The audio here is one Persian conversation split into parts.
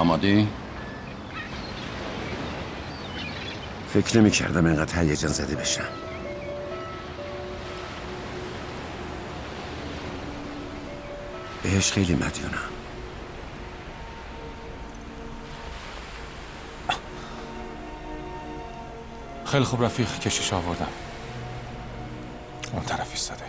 آمادی؟ فکر نمی کردم اینقدر هیجان زده بشم. بهش خیلی مدیونم. خیلی خوب رفیق، کشیش آوردم. اون طرف ایستاده.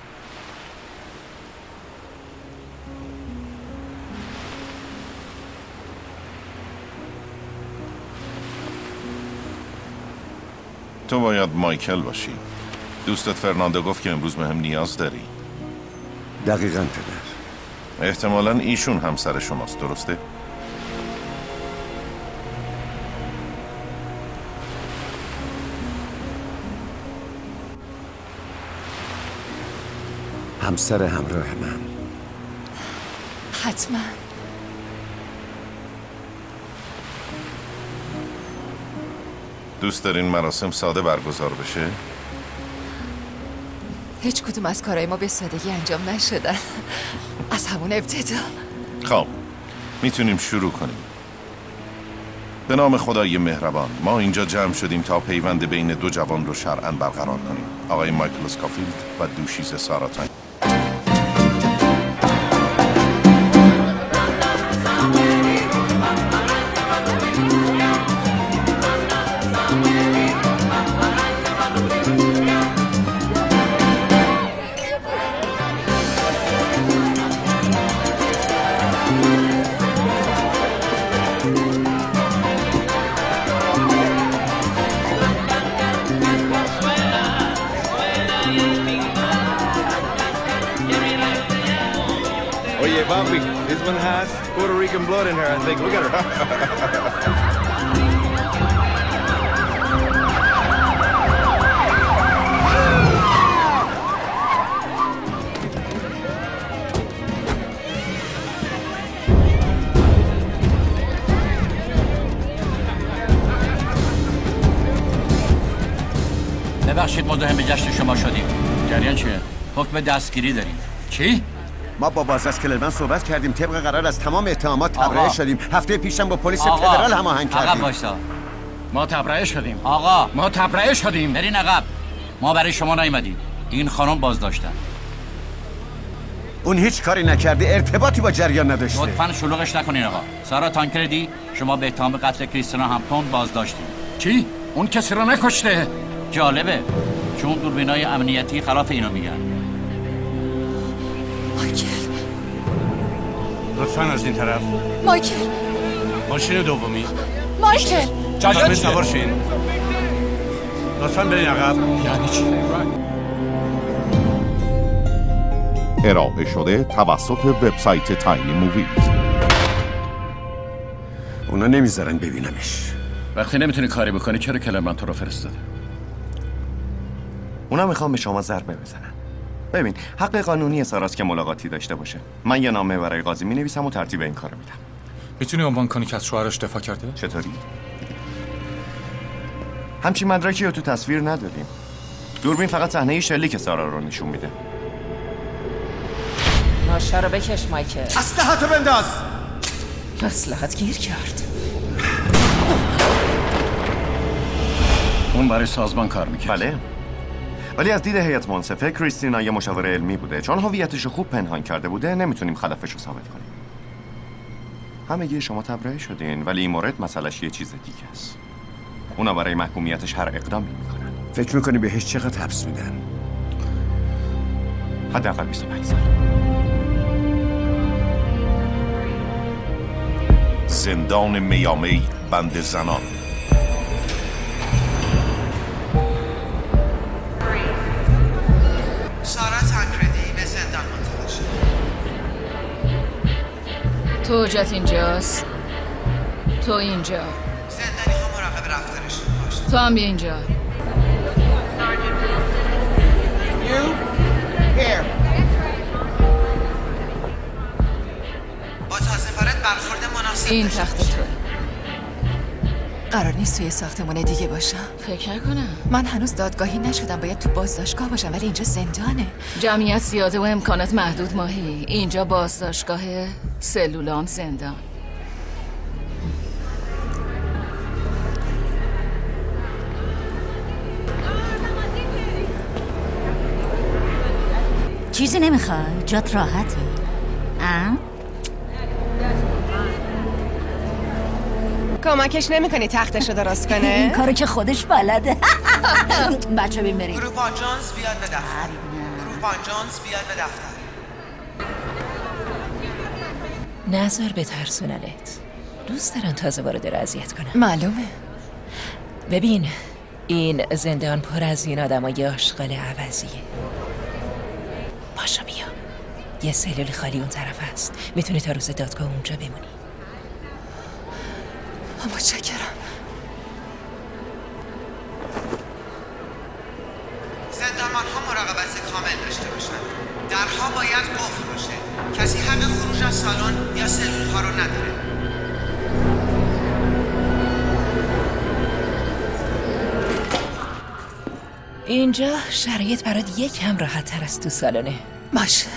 تو باید مایکل باشی. دوستت فرناندو گفت که امروز بهم نیاز داری. دقیقاً پدر. احتمالاً ایشون همسر شماست، درسته؟ همسر همراه من. حتما. دوست دارین مراسم ساده برگزار بشه؟ هیچ کدوم از کارهای ما به سادگی انجام نشدن. از همون ابتدا. خب میتونیم شروع کنیم. به نام خدای مهربان، ما اینجا جمع شدیم تا پیوند بین دو جوان رو شرعاً برقرار کنیم. آقای مایکل اسکافیلد و دوشیز سارا تاین. Bobby, this one has Puerto Rican blood in her, I think. Look at her. ببخشید مزاحم جشن شما شدیم. جریان چیه؟ حکم دستگیری داریم. چی؟ ما با بازرس کلرمن صحبت کردیم، طبق قرار از تمام اتهامات تبرئه شدیم. هفته پیشم با پلیس فدرال هماهنگ کردیم. عقب وایسا. ما تبرئه شدیم. آقا ما تبرئه شدیم. برین عقب. ما برای شما نیومدیم. این خانم بازداشتن. اون هیچ کاری نکرده، ارتباطی با جریان نداشته. لطفاً شلوغش نکنین آقا. سارا تانکردی، شما به اتهام قتل کریستینا همپتون بازداشتید. چی؟ اون کسی رو نکشته. جالبه. چون دوربینای امنیتی خلاف اینو میگن. مایکل. لطفاً از این طرف. مایکل. ماشین دومی. مایکل. جریان سوار شین. لطفاً برین عقب. یعنی چی؟ ارائه شده توسط وبسایت تاینی موویز. اونا نمیذارن ببینمش. وقتی نمیتونی کاری بکنی چرا کلرمن تو رو فرستاده؟ اونا میخوام به شما ضربه بزنن. ببین، حق قانونی ساراست که ملاقاتی داشته باشه. من یه نامه برای قاضی مینویسم و ترتیب این کارو میدم. میتونی عنوان کنی که از شوهرش دفاع کرده؟ چطوری؟ همچین مدرکی رو تو تصویر نداریم. دوربین فقط صحنه شلیک سارا رو نشون میده. ناشا رو بکش مایکل. اسلحه‌تو بنداز. اسلحه‌ت گیر کرد. اون برای سازمان کار میکرد. بله. ولی از دید هیئت منصفه کریستینا یه مشاور علمی بوده. چون هویتشو خوب پنهان کرده بوده نمیتونیم خلافشو ثابت کنیم. همگی شما تبرئه شدین، ولی این مورد مسئلهش یه چیز دیگه است. اونا برای محکومیتش هر اقدامی میکنن. فکر میکنی بهش چقدر حبس میدن؟ حداقل 25 سال. زندان میامی بند زنان. سارا تانکردی به زندان منتقل شد. تو حجت اینجاست. تو اینجا. زندانی ها مراقب رفتارشون باش. تو هم بیا اینجا. با سفارت برخورد مناسب این تخت توه. قرار نیست توی ساختمون دیگه باشم. فکر نکنم. من هنوز دادگاهی نشدم، باید تو بازداشتگاه باشم، ولی اینجا زندانه. جمعیت زیاده و امکانات محدود ماهی. اینجا بازداشتگاه، سلولام زندان. چیزی نمیخوای؟ جات راحته؟ کمکش نمیکنی تختشو درست کنه؟ این کارو که خودش بلده. بچه بیم بریم. گروه پان جونز بیاد به دفتر. گروه پان جونز بیاد به دفتر. نظر به ترسوننت. دوست دارن تازه وارد رو اذیت کنن. معلومه. ببین این زندان پر از این آدمای آشغال عوضیه. پاشو بیا. یه سلول خالی اون طرف هست. میتونی تا روز دادگاه اونجا بمونی. متشکرم. زندانبان‌ها مراقبت کامل داشته باشند. درها باید قفل باشه. کسی حق خروج از سالن یا سلول‌ها رو نداره. اینجا شرایط برات یکم راحت تر از تو سالنه. باشه.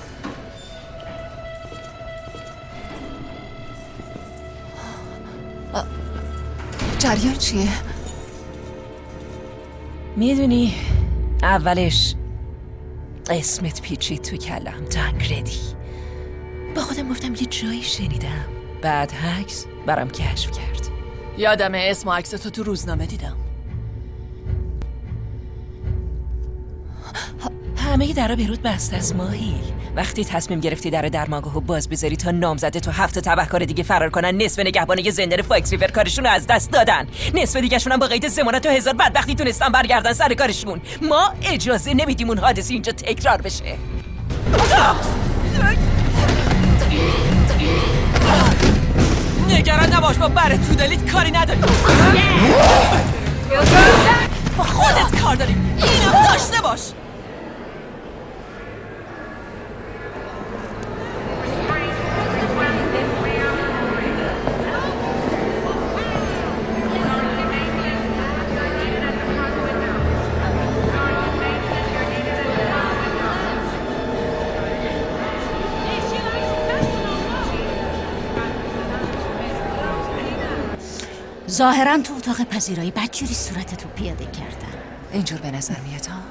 جریان چیه؟ میدونی اولش اسمت پیچید تو کلم، تانکردی. با خودم گفتم یه جایی شنیدم. بعد هکس برام کشف کرد. یادم اسم و عکستو تو روزنامه دیدم. همه درا بیرود بسته از ماهی. وقتی تصمیم گرفتی در درمانگاهو باز بذاری تا نامزده تو 7 تبهکار دیگه فرار کنن، نصف نگهبانای زندان فاکس ریور کارشون رو از دست دادن، نصف دیگه شون هم با قید ضمانت و 1000 بدبختی تونستن برگردن سر کارشون. ما اجازه نمیدیم اون حادثه اینجا تکرار بشه. نگران نباش، با بر تو دلیت کاری نداریم. با خودت کار داریم. اینم داشته باش. ظاهراً تو اتاق پذیرایی بدجوری صورتتو پیاده کردن. اینجور به نظر میاد ها؟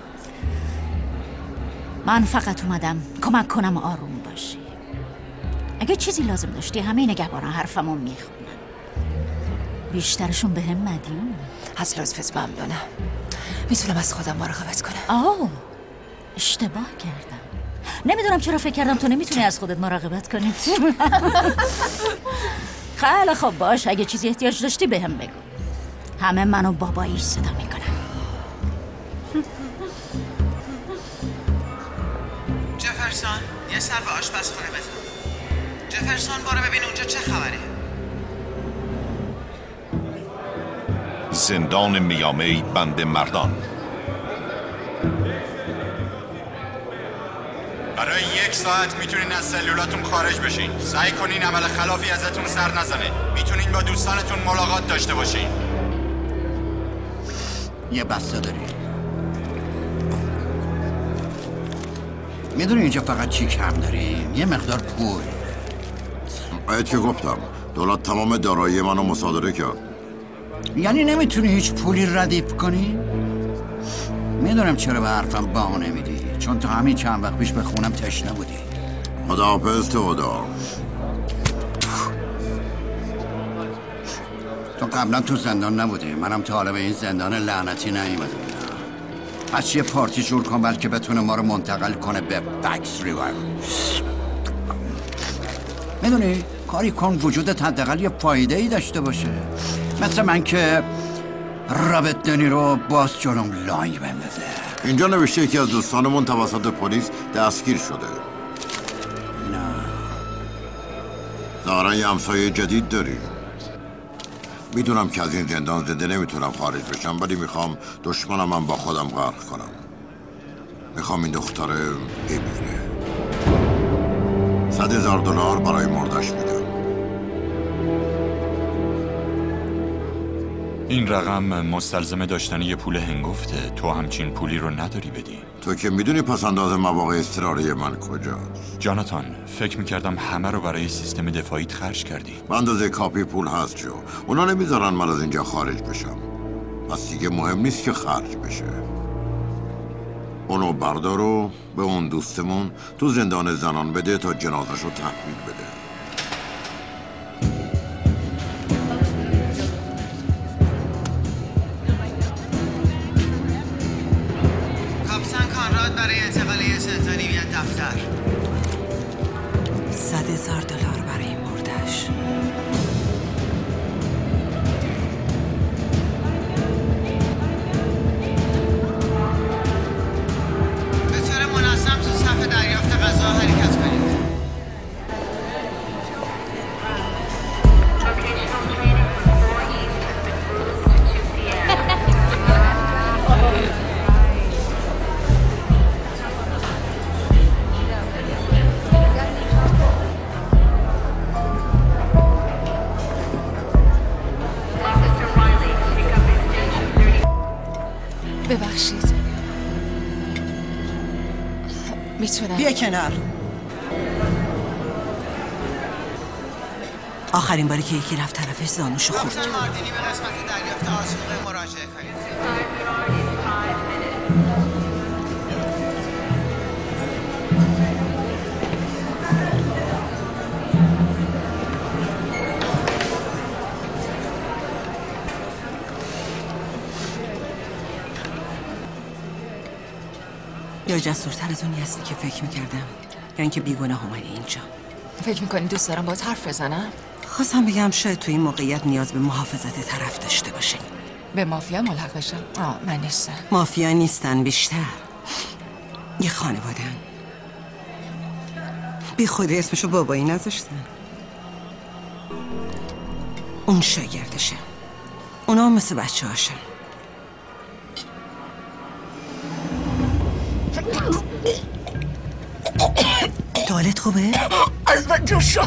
من فقط اومدم کمک کنم آروم باشی. اگه چیزی لازم داشتی همه نگهبانا حرفمو میخونن. بیشترشون به هم مدیون. از لطفت ممنونم. میتونم از خودم مراقبت کنم. اشتباه کردم. نمیدونم چرا فکر کردم تو نمیتونی از خودت مراقبت کنی. خیلی خب باش، اگه چیزی احتیاج داشتی به هم بگو. همه منو بابایی صدا میکنن. جفرسون یه سر به آشپزخونه بزن. جفرسون برو ببین اونجا چه خبره. زندان میامی بند مردان. برای 1 ساعت میتونین از سلولاتون خارج بشین. سعی کنین عمل خلافی ازتون سر نزنه. میتونین با دوستانتون ملاقات داشته باشین. یه بسته داری. میدونی اینجا فقط چی کم داریم؟ یه مقدار پول. باید که گفتم دولت تمام دارایی منو مصادره کرد. یعنی نمیتونی هیچ پولی ردیف کنی؟ میدونم چرا به حرفم باو نمیدی، چون تو همین چند وقت پیش به خونم تشنه بودی. خداحافظ تئودور. تو قبلا تو زندان نبودی، منم تا حالا به این زندان لعنتی نیومده بودم. پس یه پارتی جور کن بلکه بتونه ما رو منتقل کنه به فاکس ریور. میدونی کاری کن وجودت حداقل یه فایده ای داشته باشه، مثل من که رابرت دنیرو باز جلوم لای بندازه. اینجا نوشته یکی از دوستانمون توسط پلیس دستگیر شده. نه ظاهرا یه همسایه جدید داری. میدونم که از این زندان زنده نمیتونم خارج بشم، ولی میخوام دشمنم هم با خودم غرق کنم. میخوام این دختره بمیره. $100,000 برای مردش میدم. این رقم مستلزم داشتن یه پول هنگفته. تو همچین پولی رو نداری بدی. تو که میدونی پس انداز مواقع اضطراری من کجاست. جاناتان فکر میکردم همه رو برای سیستم دفاعیت خرج کردی. به اندازه کافی پول هست جو. اونا نمیذارن من از اینجا خارج بشم. پس دیگه مهم نیست که خرج بشه. اونو بردار و به اون دوستمون تو زندان زنان بده تا جنازش رو تحویل بده. کاپیتان کانراد برای انتقالی زندانی بیاد دفتر. $100,000 برای مردش. به طور منظم تو صف دریافت غذا حرکت کنید. ببخشید میتونم بیا کنار. آخرین باری که یکی رفت طرفش زانوشو خورد. دکتر ماردینی به قسمت دریافت آسوقه مراجعه کنید. یا جسورتر از اونی هستی که فکر میکردم یا اینکه بیگناه اومدی اینجا. فکر میکنی دوست دارم باهات حرف بزنم؟ خواستم بگم شاید تو این موقعیت نیاز به محافظت طرف داشته باشه. به مافیا ملحق بشم؟ من نیستم. مافیا نیستن، بیشتر یه خانوادن. بی خود اسمشو بابایی نذاشتن. اون شاگردشه، اونا هم مثل بچه هاشن. توالت خوبه؟ از من جوشا.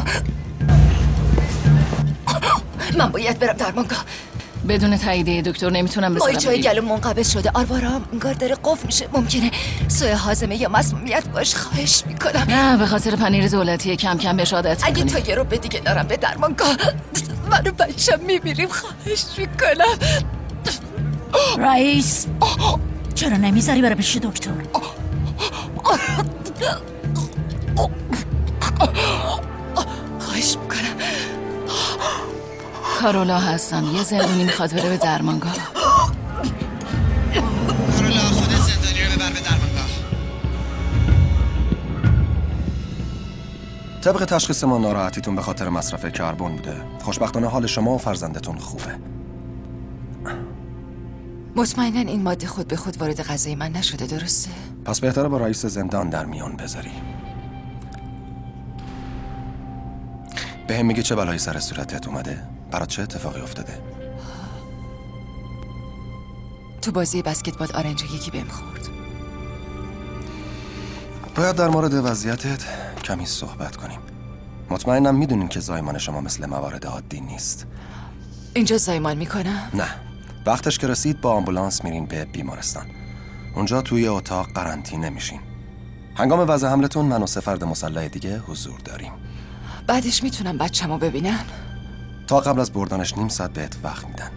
من باید برم درمانگاه. بدون تاییدیه دکتر نمیتونم بذارم. مای جای گلو منقبض شده. آروارم انگار داره قفل میشه. ممکنه سوء هاضمه یا مسمومیت باشه. خواهش میکنم. نه به خاطر پنیر دولتی کم کم بهش عادت اگه میکنی. تا یه رو به دیگه نرم به درمانگاه من و بچم میمیریم. خواهش میکنم. رئیس چرا نمیذاری بره پیش دکتر؟ خواهش میکنم. کارولا هستم، یه زندونی میخواد بره به درمانگاه. کارولا خودت زندانی رو ببر به درمانگاه. طبق تشخیص ما ناراحتیتون به خاطر مصرف کربن بوده. خوشبختانه حال شما و فرزندتون خوبه. مطمئناً این ماده خود به خود وارد غذای من نشده، درسته؟ پس بهتره با رئیس زندان در میان بذاری. به هم میگه چه بلایی سر صورتت اومده؟ برات چه اتفاقی افتاده؟ تو بازی بسکتبال آرنج یکی بهم خورد. باید در مورد وضعیتت کمی صحبت کنیم. مطمئنم میدونین که زایمان شما مثل موارد عادی نیست. اینجا زایمان میکنم؟ نه، وقتش که رسید با آمبولانس میرین به بیمارستان. اونجا توی اتاق قرنطینه میشین. هنگام وضع حملتون من و 3 فرد مسلح دیگه حضور داریم. بعدش میتونم بچه‌مو ببینم؟ تا قبل از بردنش نیم ساعت بهت وقت میدن.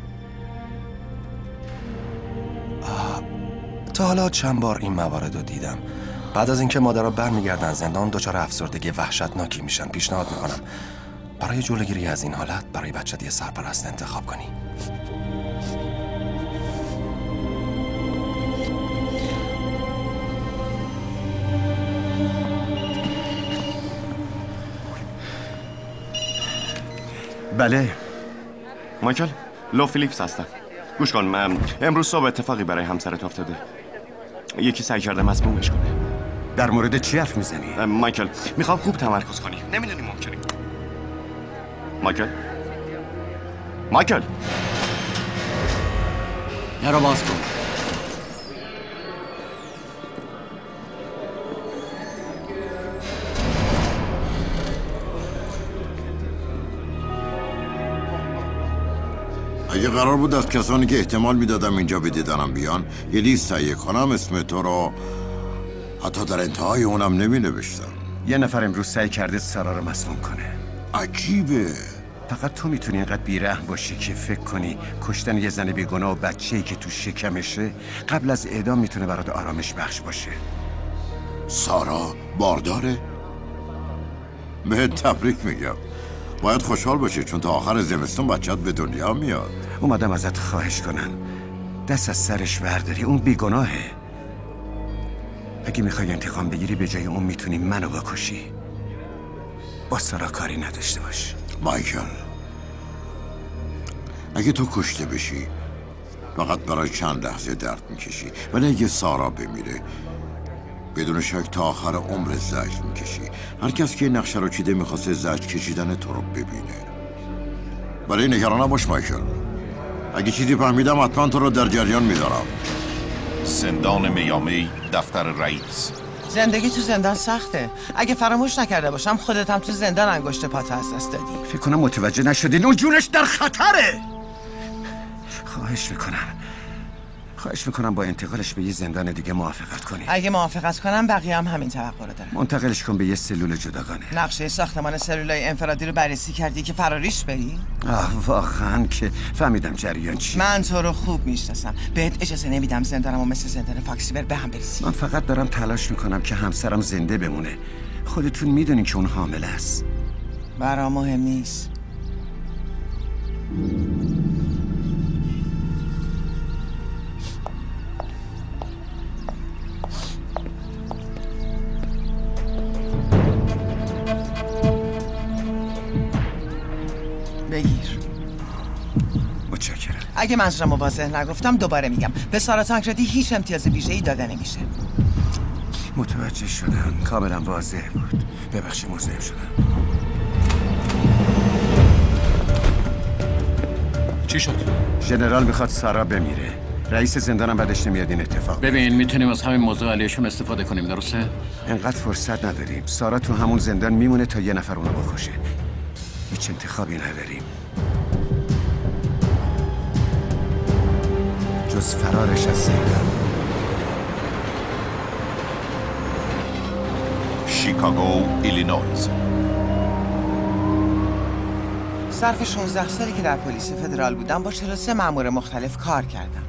تا حالا چند بار این موارد رو دیدم. بعد از اینکه مادرها برمیگردن زندان دچار افسردگی وحشتناکی میشن. پیشنهاد میکنم برای جلوگیری از این حالت برای بچت یه سرپرست انتخاب کنی. بله مایکل، لو فیلیپس هستم. گوش کن، من امروز صبح اتفاقی برای همسرت افتاده. یکی سعی کرده مسمومش کنه. در مورد چی حرف میزنی؟ مایکل میخوام خوب تمرکز کنی. نمیدونی ممکنه. مایکل در رو باز کن. اگه قرار بود از کسانی که احتمال میدادم اینجا به دیدنم بیان یه لیست تهیه کنم، اسم تو رو حتی در انتهای اونم نمی نوشتم. یه نفر امروز سعی کرده سارا رو مسموم کنه. عجیبه. فقط تو میتونی اینقدر بیرحم باشی که فکر کنی کشتن یه زن بیگناه و بچه‌ای که تو شکمشه قبل از اعدام میتونه برات آرامش بخش باشه. سارا بارداره؟ به تبریک میگم. باید خوشحال باشی چون تا آخر زمستون بچه‌ت به دنیا میاد. اومدم ازت خواهش کنم دست از سرش برداری، اون بیگناهه. اگه میخوای انتقام بگیری به جای اون میتونی منو بکشی. با سارا کاری نداشته باش. مایکل، اگه تو کشته بشی فقط برای چند لحظه درد میکشی، ولی اگه سارا بمیره بدون شک تا آخر عمر زجر میکشی. هر کس که نقشه رو چیده میخواسته زجر کشیدن تو رو ببینه. ولی نگران نباش مایکل، اگه چیزی فهمیدم حتما تو رو در جریان میذارم. زندان میامی، دفتر رئیس. زندگی تو زندان سخته. اگه فراموش نکرده باشم خودت هم تو زندان انگشت پات از دست دادی. فکر کنم متوجه نشدین اون جونش در خطره. خواهش میکنم با انتقالش به یه زندان دیگه موافقت کنی. اگه موافقت کنم بقیه هم همین توقع رو دارن. منتقلش کن به یه سلول جداگانه. نقشه ساختمان سلولای انفرادی رو بررسی کردی که فراریش بری؟ واقعا که فهمیدم جریان چی. من تو رو خوب میشناسم. بهت اجازه نمیدم زندانمو مثل زندان فاکسیور به هم بریزی. من فقط دارم تلاش میکنم که همسرم زنده بمونه. خودتون میدونین که اون حامل است. برام مهم نیست. بگیر. متشکرم. اگه منظورم واضح نگفتم دوباره میگم، به سارا تانکردی هیچ امتیاز ویژه‌ای داده نمیشه. متوجه شدم، کاملا واضح بود. ببخشید مزاحم شدم. چی شد؟ ژنرال میخواد سارا بمیره. رئیس زندانم بعدش نمیاد این اتفاق. ببین میتونیم از همین موضوع علیشون استفاده کنیم، درسته؟ انقدر فرصت نداریم. سارا تو همون زندان میمونه تا یه نفر اونو بکشه. هیچ انتخابی نداریم جز فرارش از زندان. شیکاگو، ایلینویز. صرف 16 سالی که در پلیس فدرال بودم با 43 مأمور مختلف کار کردم.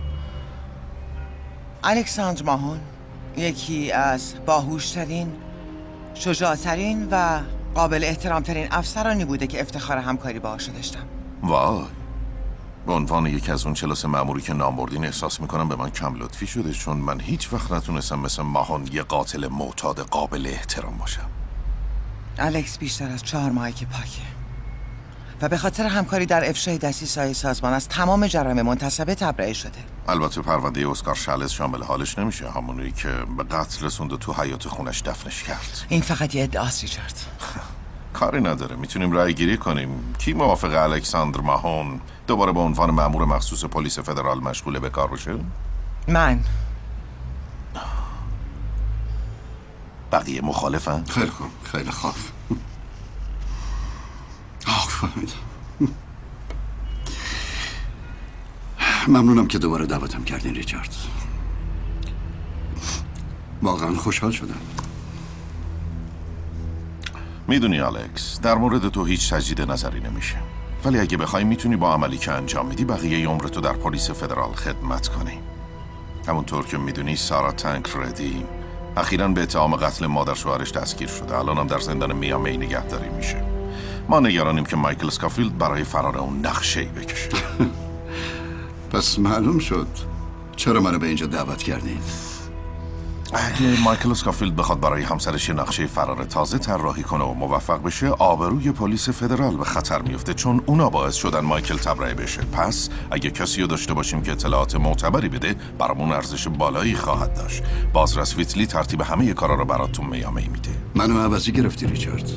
الکساندر ماهون یکی از باهوشترین، شجاعترین و قابل احترامترین افسرانی بوده که افتخار همکاری باهاش داشتم. وای، به عنوان یکی از اون 43 مأموری که نام بردین احساس میکنم به من کم لطفی شده، چون من هیچ وقت نتونستم مثل ماهون یه قاتل معتاد قابل احترام باشم. الکس بیشتر از 4 ماهی که پاکه و به خاطر همکاری در افشای دسیسه‌های سازمان از تمام جرایم منتسبه تبرئه شده. البته پرونده اسکار شالز شامل حالش نمیشه، همونی که به قتل رسوند و تو حیاط خونش دفنش کرد. این فقط یه ادعاست ریچارد. کاری نداره، میتونیم رأی گیری کنیم. کی موافق الکساندر ماهون دوباره به عنوان مأمور مخصوص پلیس فدرال مشغول به کار بشه؟ من. بقیه مخالفن؟ خیلی خوب، خیلی خوب. فهمیدم. ممنونم که دوباره دعوتم کردین ریچارد. واقعا خوشحال شدم. میدونی الکس، در مورد تو هیچ تجدید نظری نمیشه، ولی اگه بخوای میتونی با عملی که انجام میدی بقیه عمرتو در پلیس فدرال خدمت کنی. همونطور که میدونی سارا تانکردی اخیراً به اتهام قتل مادر شوهرش دستگیر شده، الانم در زندان میامی نگهداری میشه. ما نگرانیم که مایکل اسکافیلد برای فرار اون نقشه‌ای بکشه. پس معلوم شد چرا منو به اینجا دعوت کردین. اگه مایکل اسکافیلد بخواد برای همسرش یه نقشه فرار تازه طراحی کنه و موفق بشه، آبروی پلیس فدرال به خطر میفته، چون اونا باعث شدن مایکل تبرئه بشه. پس اگه کسی رو داشته باشیم که اطلاعات معتبری بده، برامون ارزش بالایی خواهد داشت. بازرس ویتلی ترتیب همه کارا رو براتون میامی میده. منو عوضی گرفتی ریچارد.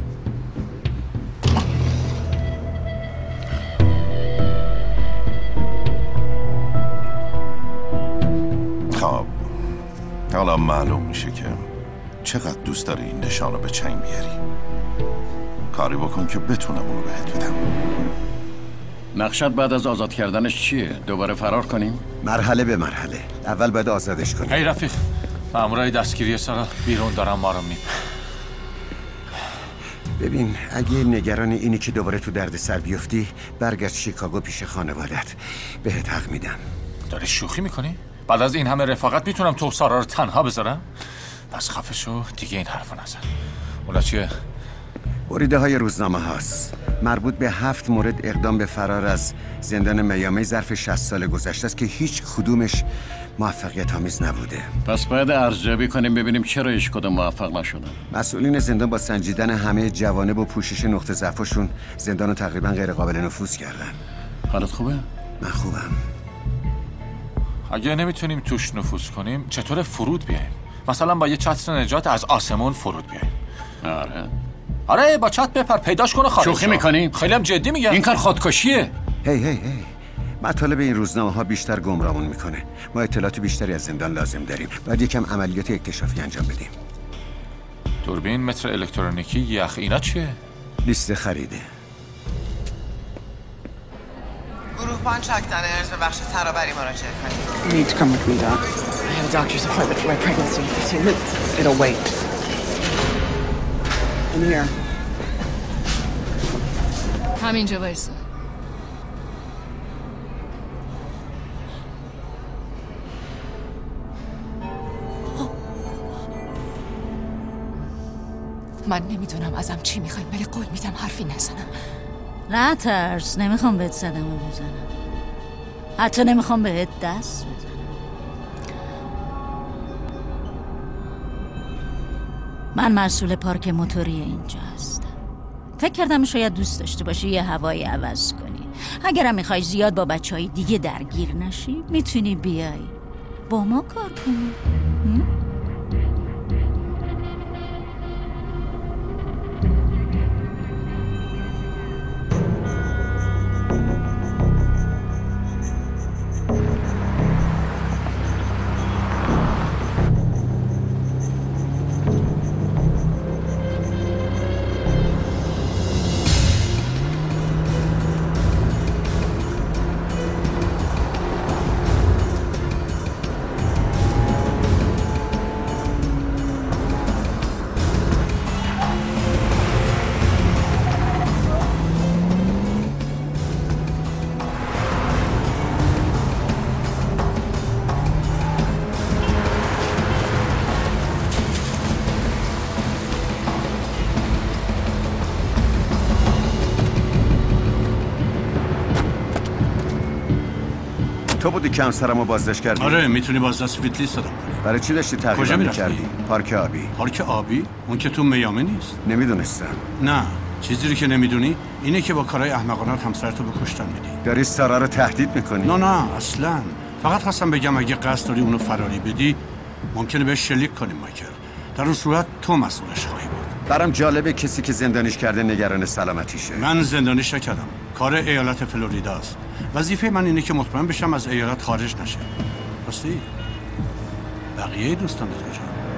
خب حالا معلوم میشه که چقدر دوست داری این نشان رو به چنگ بیاری. کاری بکن که بتونم اونو بهت بدم. نقشت بعد از آزاد کردنش چیه؟ دوباره فرار کنیم؟ مرحله به مرحله. اول باید آزادش کنیم. هی رفیق، مامورای دستگیری سارا بیرون دارن ما رو ببین اگه نگران اینی که دوباره تو درد سر بیفتی برگرد شیکاگو پیش خانوادت. بهت حق میدم. داری شوخی میکنی؟ بعد از این همه رفاقت میتونم تو سارا رو تنها بذارم؟ پس خفه شو دیگه این حرفو نزن. اونا چیه؟ بریده های روزنامه هاست مربوط به 7 مورد اقدام به فرار از زندان میامی ظرف 60 سال گذشته است که هیچ کدومش موفقیت آمیز نبوده. پس باید ارزیابی کنیم ببینیم چرا هیچ کدوم موفق نشدن. مسئولین زندان با سنجیدن همه جوانب و پوشش نقطه ضعفشون زندان رو تقریبا غیر قابل نفوذ کردن. حالت خوبه؟ من خوبم. اگه نمیتونیم توش نفوذ کنیم چطور فرود بیایم؟ مثلا با یه چتر نجات از آسمون فرود بیایم. آره با چتر بپر پیداش کنه خارج. شوخی میکنی؟ خیلی هم جدی میگم. این کار خودکشیه. هی مطالب این روزنامه ها بیشتر گمراهمون میکنه. ما اطلاعات بیشتری از زندان لازم داریم. باید یکم عملیات اکتشافی انجام بدیم. دوربین، متر الکترونیکی، یخ، اینا چیه؟ لیست خریده. گروهبان چاک دانرز به بخش ترابری مراجعه کنید. You need to come with me, Doc. I have a doctor's appointment for my pregnancy. See, it'll wait. I'm here. همینجا وایسا. من نمیدونم ازم چی میخواین ولی قول میدم حرفی نزنم. نه ترس، نمیخوام بهت صدمه بزنم. حتی نمیخوام بهت دست بزنم. من مسئول پارک موتوری اینجا هستم. فکر کردم شاید دوست داشته باشی یه هوایی عوض کنی. اگرم میخوای زیاد با بچهای دیگه درگیر نشی میتونی بیای با ما کار کنی. تو بودی که همسرمو بازداشت کردی؟ آره میتونی بازداشت فیتلیست دادم کنی. برای چی داشتی کجا تقریبا میرفتی؟ میکردی؟ پارک آبی. پارک آبی؟ اون که تو میامی نیست. نمیدونستم. نه چیزی رو که نمیدونی اینه که با کارهای احمقانه همسرتو به کشتن میدی. داری سارا رو تهدید میکنی؟ نه اصلا. فقط خواستم بگم اگه قصد داری اونو فراری بدی ممکنه بهش شلیک کنیم مایکل. در اون صورت تو مسئولش خواهی بود. برام جالبه کسی که زندانیش کرده نگران سلامتیشه. من زندانیش نکردم. کار ایالت فلوریدا است. وظیفه من اینه که مطمئن بشم از ایالت خارج نشه. راستی بقیه دوستان کجا؟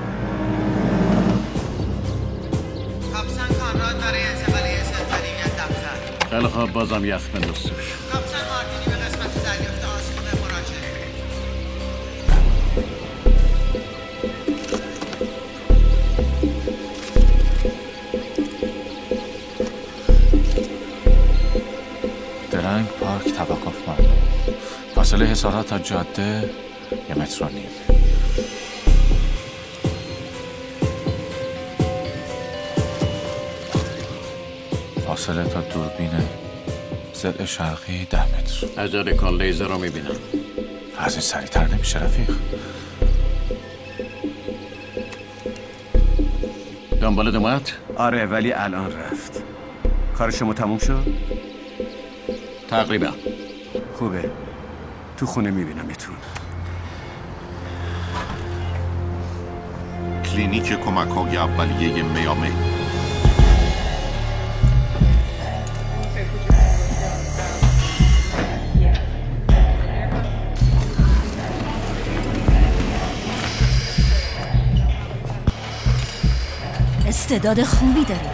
کاپیتان کانراد برای انتقالیه سنتالیت دفتر. خیلی خوب بازم یخ بنداز توش. کاپیتان مارتینی به قسمت دریافت آسیب مراجعه. درنگ پارک توقف ممنوع. فاصله حصارات تا جاده 1.5 متر. فاصله تا دوربین ضلع شرقی 10 متر. عجله کن لیزر رو میبینم. از این سریعتر نمیشه رفیق. دنبال اومد؟ آره ولی الان رفت. کار شما تموم شد؟ تقریبا. خوبه. تو خونه میبینمتون. کلینیک کمک‌های اولیه میامی. استعداد خوبی داری.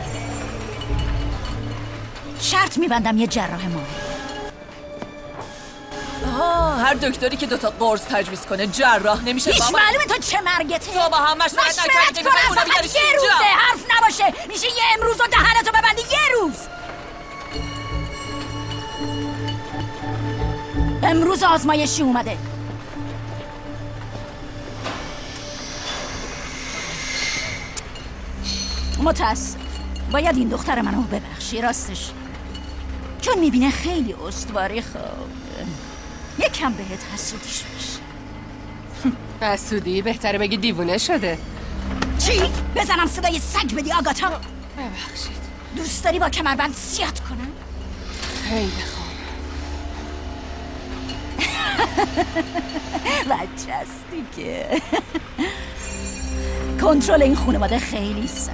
شرط میبندم یه جراح ما. هر دکتری که دوتا قرص تجویز کنه جراح نمیشه. هیچ معلومه تو چه مرگته؟ تو با هم مشورت نکردی کنم فقط یه روزه حرف نباشه. میشه یه امروز رو دهنتو ببندی یه روز. امروز آزمایشی اومده. متاسف باید این دختر منو ببخشی راستش، چون میبینه خیلی استواری. خب یکم بهت حسودیش میشه. حسودی؟ بهتره بگی دیوونه شده. چی؟ بزنم صدای سگ بدی آگاتا؟ ببخشید. دوست داری با کمربند سیات کنم؟ خیلی خوب. بچه هستی که کنترل این خانواده خیلی سخت.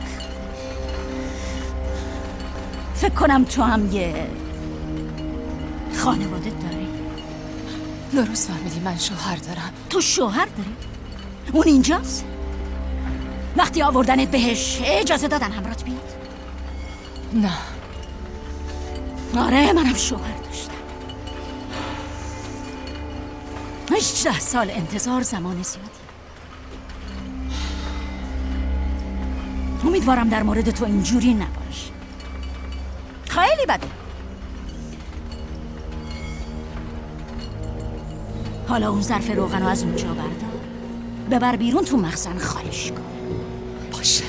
فکر کنم تو هم یه خانواده داری. درست فهمیدی، من شوهر دارم. تو شوهر داری؟ اون اینجاست؟ وقتی آوردنت بهش اجازه دادن همراهت بیاد؟ نه. آره منم شوهر داشتم. 18 سال انتظار زمان زیادی. امیدوارم در مورد تو اینجوری نباشه. خیلی بده. حالا اون ظرف روغن رو از اونجا بردار، ببر بیرون تو مخزن خالیش کن. باشه.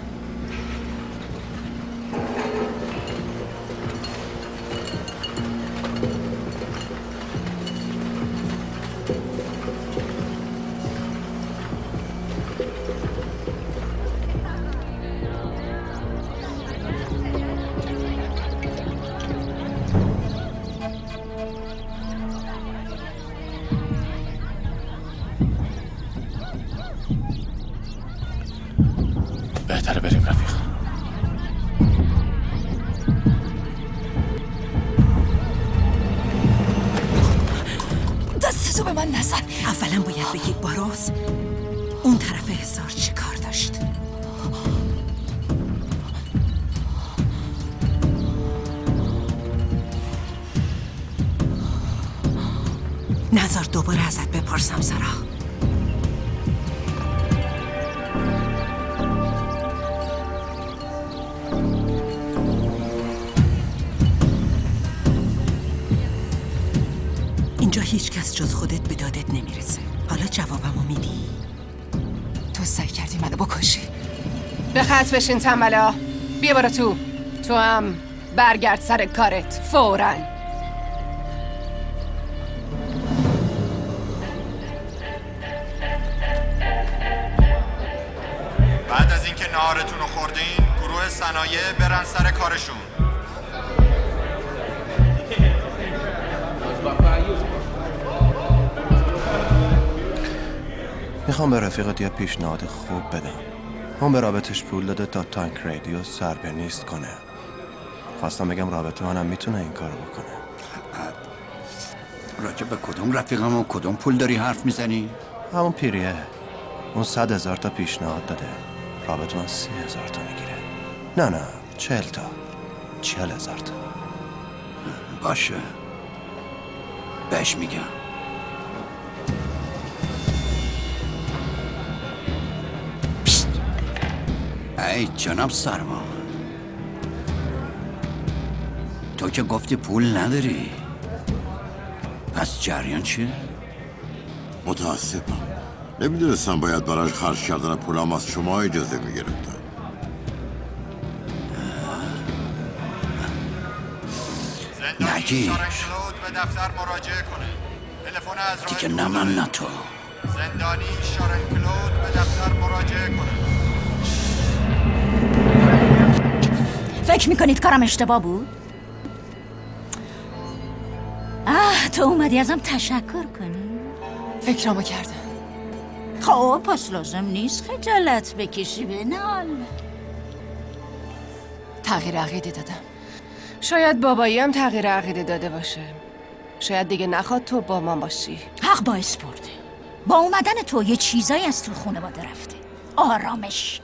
بهتره بریم رفیق. دستتو به من نزن. اولا باید بگی باروس اون طرف حصار چی کار داشت. نذار دوباره ازت بپرسم سارا. اینجا هیچ کس جز خودت به دادت نمیرسه. حالا جوابمو میدی؟ تو سعی کردی منو بکشی. به خط بشین تنبلا. بیا برو تو هم برگرد سر کارت فوراً. بعد از اینکه نهارتون رو خوردین، گروه صنایع برن سر کارشون. میخوام به رفیقت یه پیشنهاد خوب بدم. اون به رابطش پول داده تا تانک رادیو سر به نیست کنه. خواستم بگم رابطه منم میتونه این کارو بکنه. راجع به کدوم رفیقم و کدوم پول داری حرف میزنی؟ همون پیریه. اون 100,000 تا پیشنهاد داده. رابطه من 30,000 تا میگیره. نه 40 تا 40,000 تا. باشه بهش میگم. ای جناب سرما، تو که گفتی پول نداری، پس جریان چیه؟ متاسفم، نمیدونستم باید براش خرج کردن پولم از شما اجازه میگرفتم. نگی به دفتر مراجعه کنه. تلفن از دیگه نه من نه تو. زندانی شارن کلود به دفتر مراجعه کنه. فکر میکنید کارم اشتباه بود؟ تو اومدی ازم تشکر کنی؟ فکرامو کردم. خب پس لازم نیست خجالت بکشی بنال. تغییر عقیده دادم. شاید بابایی هم تغییر عقیده داده باشه. شاید دیگه نخواد تو با من باشی. حق باعث برده. با اومدن تو یه چیزایی از تو خانواده رفته. آرامش.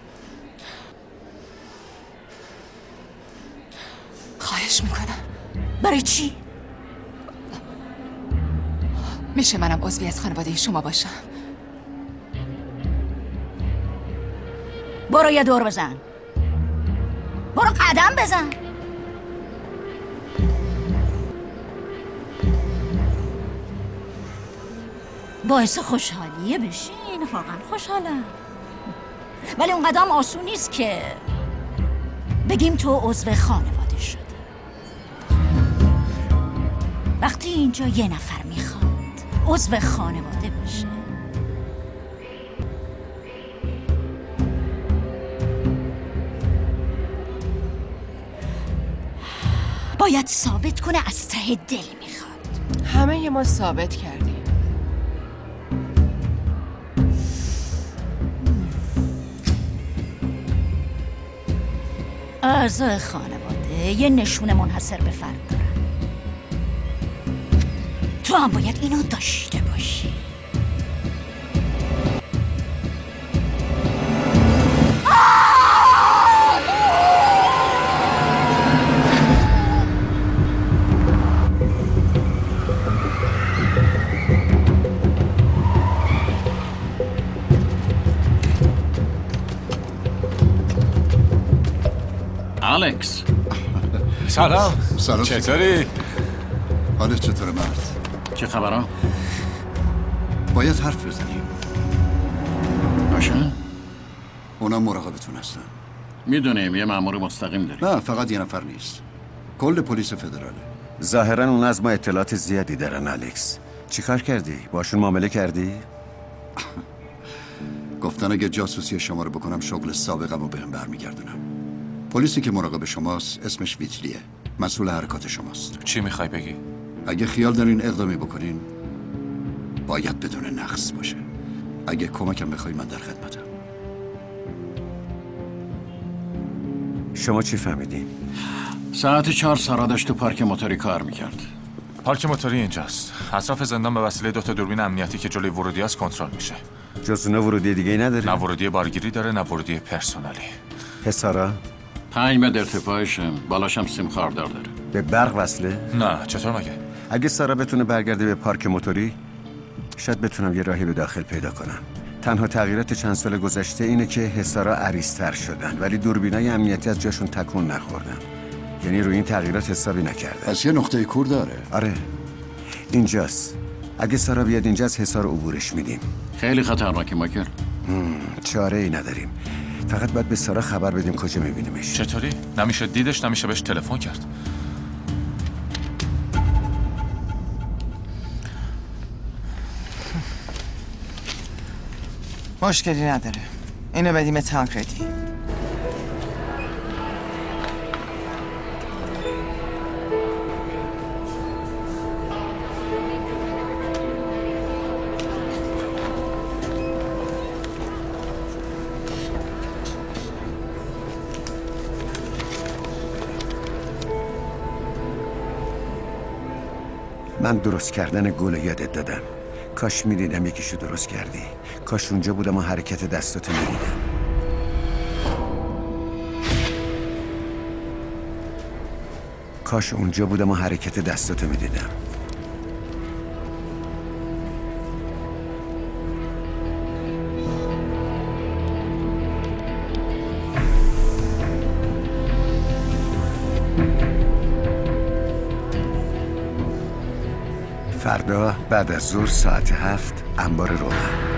خواهش میکنم برای چی؟ میشه منم عضوی از خانواده شما باشم؟ برو یه دور بزن، برو قدم بزن. باعث خوشحالیه بشین، واقعا خوشحالم. ولی اون قدم آسون نیست که بگیم تو عضو خانواده شده. وقتی اینجا یه نفر میخواد عضو خانواده بشه، باید ثابت کنه از ته دل میخواد. همه ما ثابت کردیم. اعضای خانواده یه نشون منحصر به فرد دارن. تو هم باید اینو داشته باشی. الکس سلام. سلام. چطوری؟ حالت چطوره مرد؟ چه خبرها؟ باید حرف بزنیم. باشه؟ اونا مراقبتون هستن. میدونیم یه مأمور مستقیم داری. نه فقط یه نفر نیست، کل پلیس فدراله. ظاهرا اون از ما اطلاعات زیادی دارن. الکس چیکار کردی؟ باشون معامله کردی؟ گفتن اگه جاسوسی شما رو بکنم شغل سابقم رو بهم برمیگردونم. پلیسی که مراقب شماست اسمش ویتلیه، مسئول حرکات شماست. چی میخوای بگی؟ اگه خیال دارین اقدامی بکنین باید بدون نقص باشه. اگه کمکم بخوای من در خدمتم. شما چی فهمیدین؟ ساعت 4 سارا داشت تو پارک موتوری کار میکرد. پارک موتوری اینجاست. اطراف زندان به وسیله 2 تا دوربین امنیتی که جلوی ورودی است کنترل میشه. جز اونا ورودی دیگه نداره؟ نه ورودی بارگیری داره نه ورودی پرسونالی. پسارا 5 متر ارتفاعشه، بالاش هم سیم خاردار داره. به برق وصله؟ نه. چطور مگه؟ اگه سارا بتونه برگرده به پارک موتوری شاید بتونم یه راهی به داخل پیدا کنم. تنها تغییرات چند سال گذشته اینه که حسارا عریض‌تر شدن ولی دوربینای امنیتی از جاشون تکون نخوردن. یعنی روی این تغییرات حسابی نکرده. پس یه نقطه کور داره. آره اینجاست. اگه سارا بیاد اینجا از حصار عبورش میدیم. خیلی خطرناکه مایکل. چاره ای نداریم، فقط باید به سارا خبر بدیم کجا میبینیمش. چطوری؟ نمیشه دیدش، نمیشه بهش تلفن کرد. مشکلی نداره، اینو بدیم تانکردی. من درست کردن گل یادت دادم. کاش میدیدم یکیشو درست کردی. کاش اونجا بودم و حرکت دستاتو میدیدم. کاش اونجا بودم و حرکت دستاتو میدیدم. فردا بعد از ظهر ساعت 7 انبار روغن.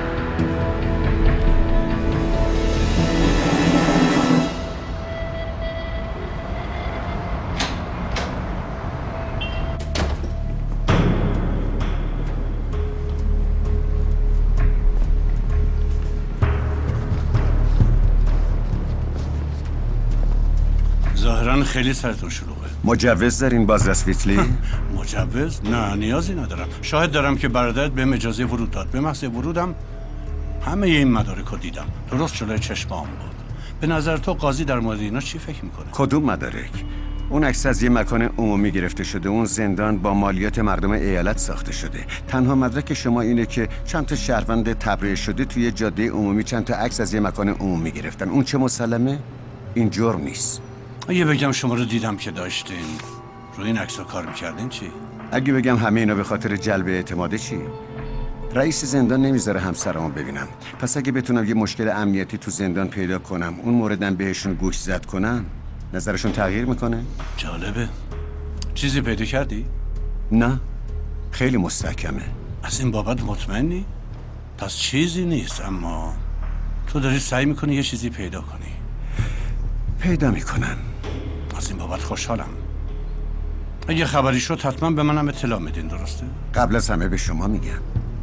ظاهرا خیلی سرتون شلوغه. مجوز دارین بازرس ویتلی؟ مجوز؟ نه نیازی ندارم. شاهد دارم که برادرت بهم اجازه ورود داد. به محض ورودم همه این مدارک رو دیدم. درست جلوی چشمام بود. به نظر تو قاضی در مورد اینا چی فکر میکنه؟ کدوم مدارک؟ اون عکس از یه مکان عمومی گرفته شده. اون زندان با مالیات مردم ایالت ساخته شده. تنها مدرک شما اینه که چند تا شهروند تبرئه شده توی جاده عمومی چند تا عکس از یه مکان عمومی گرفتن. اون چه مسلمه؟ این جرم نیست. یه بگم شما رو دیدم که داشتین روی این عکس‌ها کار میکردین چی؟ اگه بگم همه اینا به خاطر جلب اعتماده چی؟ رئیس زندان نمیذاره همسرمو ببینم. پس اگه بتونم یه مشکل امنیتی تو زندان پیدا کنم، اون موردم بهشون گوش زد کنم، نظرشون تغییر میکنه؟ جالبه. چیزی پیدا کردی؟ نه، خیلی مستحکمه. از این بابت مطمئنی؟ پس چیزی نیست، اما تو داری سعی میکنی یه چیزی پیدا کنی. پیدا میکنم. از این بابت خوشحالم. اگه خبری شد حتما به منم اطلاع میدین، درسته؟ قبل از همه به شما میگم.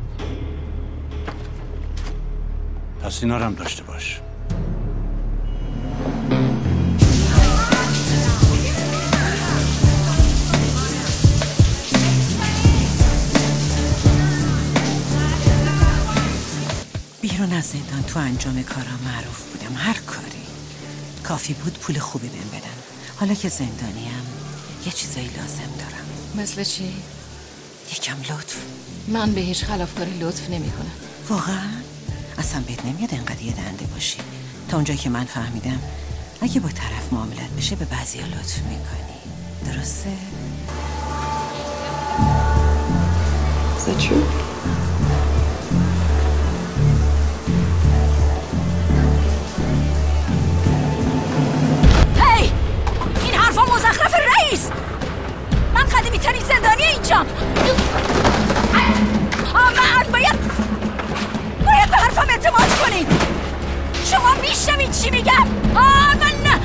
پس اینا رو هم داشته باش. بیرون از زندان تو انجام کارا معروف بودم، هر کاری کافی بود پول خوبی بهم بدن. حالا که زندانیم یه چیزایی لازم دارم. مثل چی؟ یکم لطف. من به هیچ خلافکاری لطف نمی کنم. واقعا؟ اصلا بهت نمیاد انقدر یه دنده باشی. تا اونجایی که من فهمیدم اگه با طرف معاملت بشه به بعضیا لطف میکنی، درسته؟ Is that true? هی! این حرفا مزخرف رئیس! من قدیمی ترین زندانی اینجام. من باید به حرفم اعتماد کنید. شما میشنوید چی میگم؟ من نه.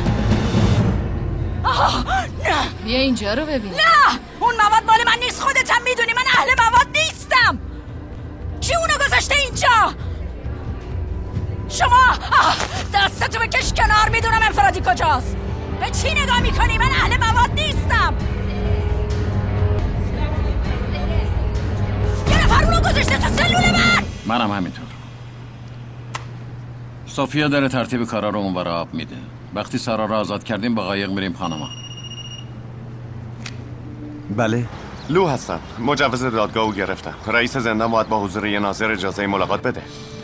نه. بیا اینجا رو ببین. نه، اون مواد مال من نیست. خودت هم میدونی من اهل مواد نیستم. کی اونو گذاشته اینجا؟ شما دستتو بکش کنار. میدونم انفرادی کجاست. به چی نگاه میکنی؟ من اهل مواد نیستم. یه نفر اونو گذاشته تو سلول من. منم همینطور. صوفیا داره ترتیب کارا رو اونور آب میده. وقتی سارا رو آزاد کردیم با قایق میریم پاناما. بله. لو هستم. مجوز دادگاهو گرفتم. رئیس زندان باید با حضور یه ناظر اجازه ملاقات بده.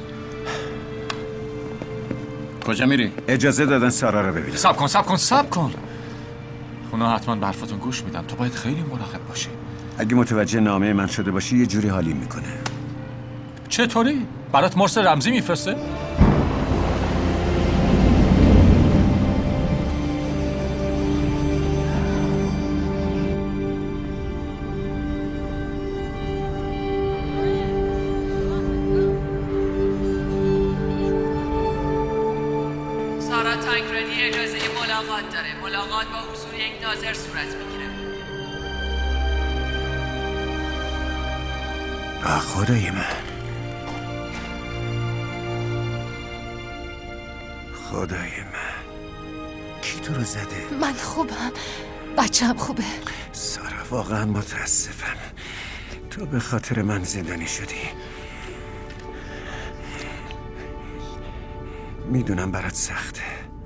کجا میری؟ اجازه دادن سارا رو ببینم. صبر کن. اونا حتما به حرفتون گوش میدن. تو باید خیلی مراقب باشی. اگه متوجه نامه من شده باشی یه جوری حالی میکنه. چطوری؟ برات مرس رمزی میفرسته؟ سارا تانکردی اجازه ملاقات داره. ملاقات با حضور یک ناظر صورت میگیره. خدای من. خدای من. کی تو رو زده؟ من خوبم. بچه‌م خوبه. سارا واقعا متاسفم. تو به خاطر من زندانی شدی. میدونم برات سخته.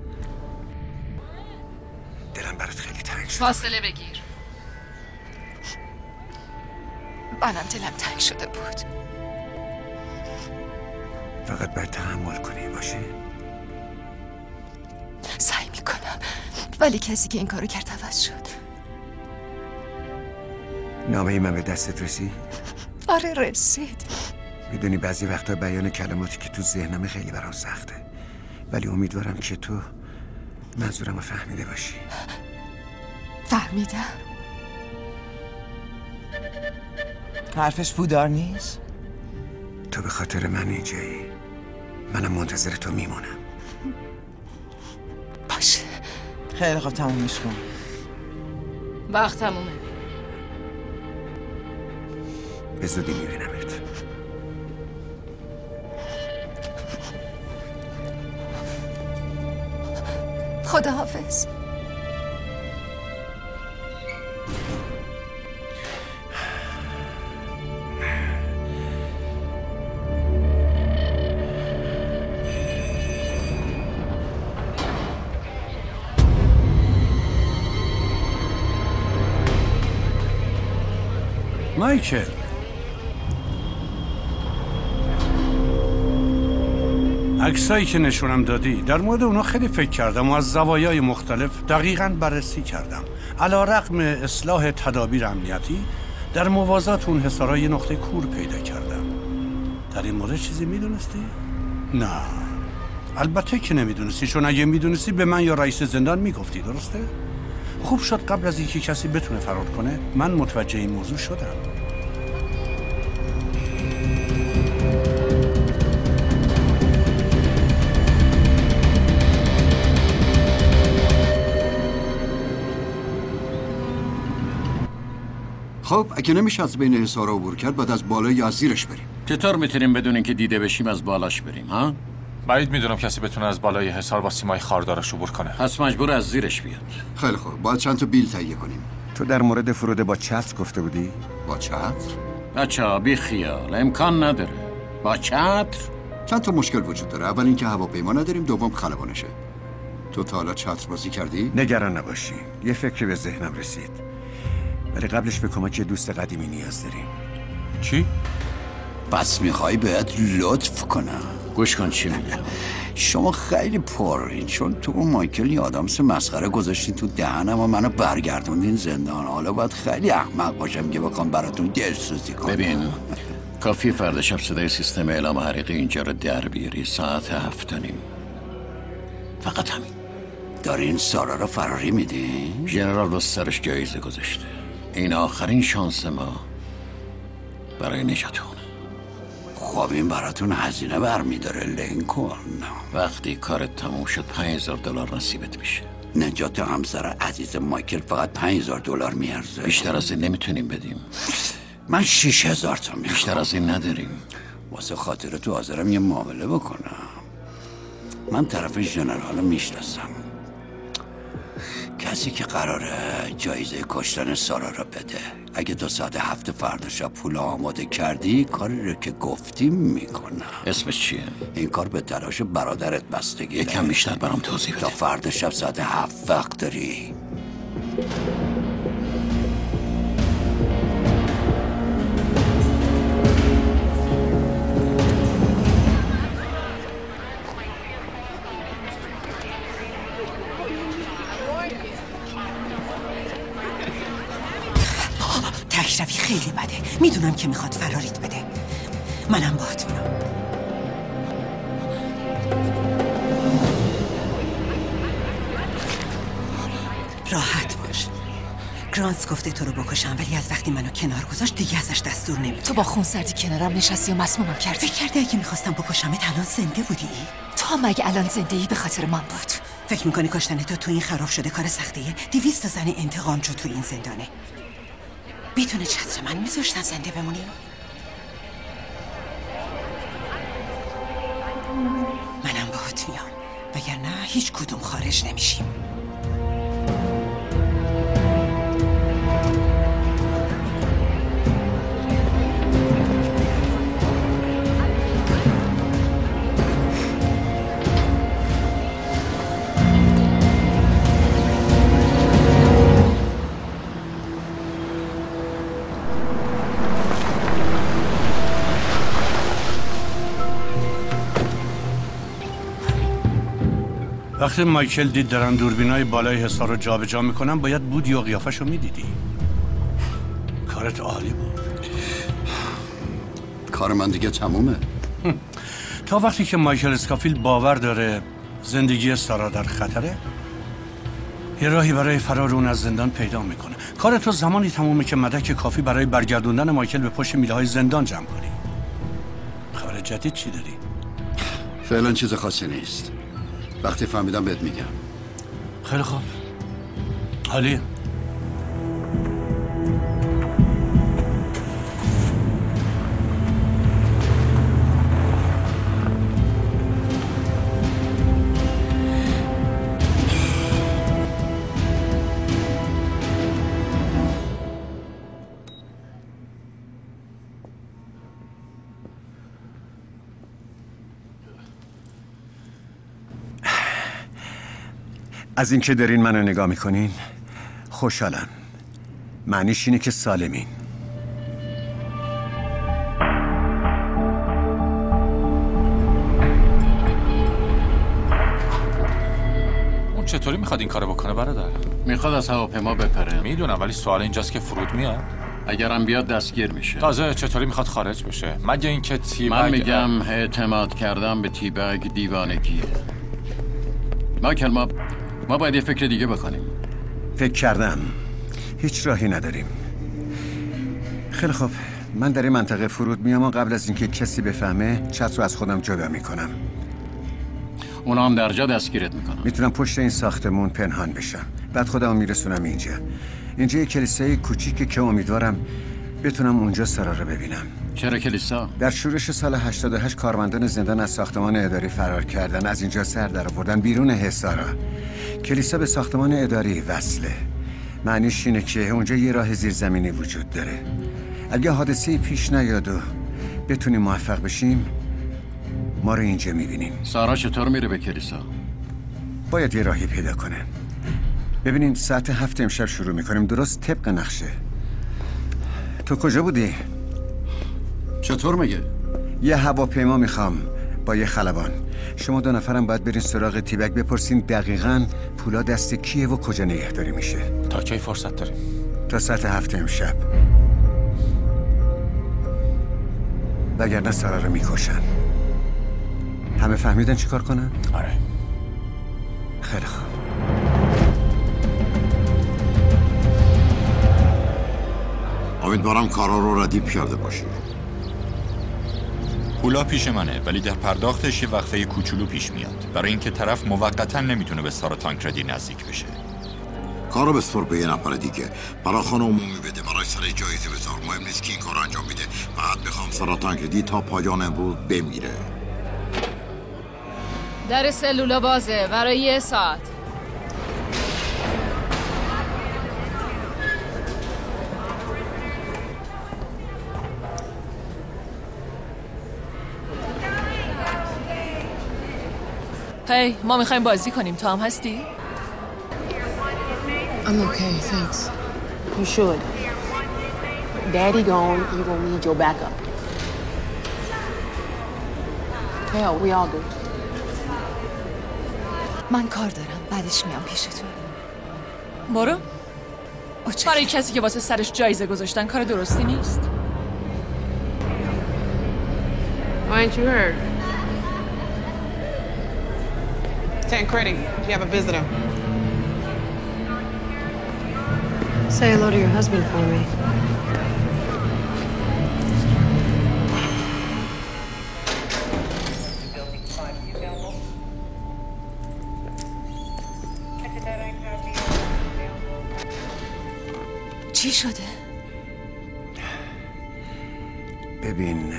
دلم برات خیلی تنگ شده. فاصله بگیر. منم دلم تنگ شده بود. فقط باید تحمل کنی باشه. سعی میکنم، ولی کسی که این کارو کرد عوض شد. نامه من به دستت رسید؟ آره رسید. میدونی بعضی وقتا بیان کلماتی که تو ذهنم خیلی برام سخته، ولی امیدوارم که تو منظورم رو فهمیده باشی. فهمیدم. حرفش پودار نیست؟ تو به خاطر من اینجایی. منم منتظر تو میمونم. باشه. خیلی خوب، تمومش کن. وقت تمومه. به زودی میبینمت. خداحافظ. مایکل، عکسایی که نشونم دادی در مورد اونا خیلی فکر کردم و از زوایای مختلف دقیقاً بررسی کردم. علی‌رغم اصلاح تدابیر امنیتی در موازات اون حصارا یه نقطه کور پیدا کردم. در این مورد چیزی میدونستی؟ نه البته که نمیدونستی، چون اگه میدونستی به من یا رئیس زندان میگفتی، درسته؟ خوب شد قبل از اینکه کسی بتونه فرار کنه من متوجه این موضوع شدم. خب اگه نمیشه از بین حصارا عبور کرد بعد از بالا یا از زیرش بریم. چطور میتونیم بدون اینکه دیده بشیم از بالاش بریم ها؟ بعید میدونم کسی بتونه از بالای حصار با سیمای خاردارش عبور کنه. پس مجبور از زیرش بیاد. خیلی خوب، باید چند تا بیل تهیه کنیم. تو در مورد فرود با چتر گفته بودی؟ با چتر؟ بچه‌ها بی خیال، امکان نداره. با چتر؟ چند تا مشکل وجود داره. اول اینکه هواپیما نداریم، دوم خلبانشه. تو تا حالا چتر بازی کردی؟ نگران نباشی، یه فکری به ذهنم رسید، ولی قبلش به کمک دوست قدیمی نیاز داریم. چی؟ بس میخوای بهت لطف کنم. گوش کن چی میگم. شما خیلی پرین، چون تو و مایکل یه آدمس مسخره گذاشتین تو دهنم و منو برگردوندین زندان. حالا باید خیلی احمق باشم که بخوام براتون دلسوزی کنم. ببین کافی فردا شب صدای سیستم اعلام حریقی اینجا رو در بیاری ساعت 7:30. فقط همین. دارین سارا رو فراری میدین؟ ژنرال با سرش جایزه گذاشته. این آخرین شانس ما برای نجات اونه. خب این براتون هزینه برمیداره لینکن. وقتی کارت تموم شد $5,000 نصیبت میشه. نجات همسر عزیز مایکل فقط $5,000 میارزه. بیشتر از این نمیتونیم بدیم. من 6,000 تا میخوام. بیشتر از این نداریم. واسه خاطر تو حاضرم یه معامله بکنم. من طرف ژنرال میشناسم، کسی که قراره جایزه کشتن سارا را بده. اگه تا ساعت 7 فردا شب پول آماده کردی کاری رو که گفتیم میکنم. اسمش چیه؟ این کار به تلاش برادرت بستگی داره. یکم بیشتر برام توضیح بده. تا فردا شب ساعت 7 وقت داری. تکروی خیلی بده. میدونم که میخواد فراریت بده. منم باهات میام. راحت باش. گرانتس گفته تو رو بکشم، ولی از وقتی منو کنار گذاشت دیگه ازش دستور نمیده. تو با خونسردی کنارم نشستی و مسمومم کردی. فکر کردی اگه میخواستم بکشمت الان زنده بودی؟ تو مگه الان زنده ای به خاطر من بود؟ فکر میکنی کشتن تو این خراب شده کار سختیه؟ 200 تا زن انتقام جو تو این زندانه. بدون چتر من میذاشتن زنده بمونی؟ منم باهات میام، وگرنه هیچ کدوم خارج نمیشیم. وقتی مایکل دید دارن دوربینای بالای حصار رو جابجا میکنن باید بود یا قیافش رو میدیدی. کارت عالی بود. کار من دیگه تمومه. تا وقتی که مایکل اسکافیلد باور داره زندگی سارا در خطره، یه راهی برای فرار اون از زندان پیدا میکنه. کار تو زمانی تمومه که مدرک کافی برای برگردوندن مایکل به پشت میله های زندان جمع کنی. خبر جدید چی داری؟ فعلا چیز خاصی نیست. وقتی فهمیدم بهت میگم. خیلی خوب. عالیه. از این که دارین منو نگاه میکنین خوشحالم. معنیش اینه که سالمین. چطوری میخواد این کارو بکنه برادر؟ میخواد از هواپیما بپره. میدونم، ولی سوال اینجاست که فرود میاد. اگرم بیاد دستگیر میشه. تازه چطوری میخواد خارج بشه؟ مگه اینکه تیبگ... من میگم اعتماد کردم به تیبگ دیوانگیه. مایکل، ما باید یه فکر دیگه بکنیم. فکر کردم هیچ راهی نداریم. خیلی خوب، من در این منطقه فرود میام و قبل از اینکه کسی بفهمه چتر رو از خودم جدا میکنم. اونا هم در جا دستگیرت میکنم. میتونم پشت این ساختمون پنهان بشم، بعد خودم میرسونم اینجا یه کلیسای کوچیکه که امیدوارم بتونم اونجا سارا رو ببینم. چرا کلیسا؟ در شورش سال 88 کارمندان زندان از ساختمان اداری فرار کردن، از اینجا سر در آوردن بیرون حصارا. کلیسا به ساختمان اداری وصله. معنیش اینه که اونجا یه راه زیرزمینی وجود داره. اگه حادثه‌ای پیش نیاد و بتونیم موفق بشیم، ما رو اینجا میبینیم. سارا چطور میره به کلیسا؟ باید یه راهی پیدا کنه. ببینین ساعت 7 امشب شروع میکنیم، درست طبق نقشه. تو کجا بودی؟ چطور میگه؟ یه هواپیما میخوام با یه خلبان. شما 2 نفرم باید برین سراغ تیبگ، بپرسین دقیقاً پولا دست کیه و کجا نگهداری میشه. تا کی فرصت داریم؟ تا ساعت 7 امشب. وگرنه سارا رو میکشن. همه فهمیدن چی کار کنن؟ آره. خیلی خوب. امیدوارم کارا رو ردیف کرده باشی. پولا پیش منه، ولی در پرداختش یه وقفه کوچولو پیش میاد، برای اینکه طرف موقتا نمیتونه به سارا تانکردی نزدیک بشه. کارو بسپر به یه نفر دیگه. فراخوان عمومی بده، برای سر جایزه بذار. مهم نیست که این کارو انجام میده. فقط میخوام سارا تانکردی تا پایان امروز بمیره. در سلولا بازه برای 1 ساعت. هی، ما میخوایم بازی کنیم. تو هم هستی؟ I'm okay, thanks. You should. Daddy gone, you gonna need your backup. Hell, we all do. من کار دارم، بعدش میام پیشتون. برو. برای کسی که واسه سرش جایزه گذاشتن کار درستی نیست. Why ain't you heard? Tancredi, you have a visitor. Say hello to your husband for me. چی شده؟ ببین،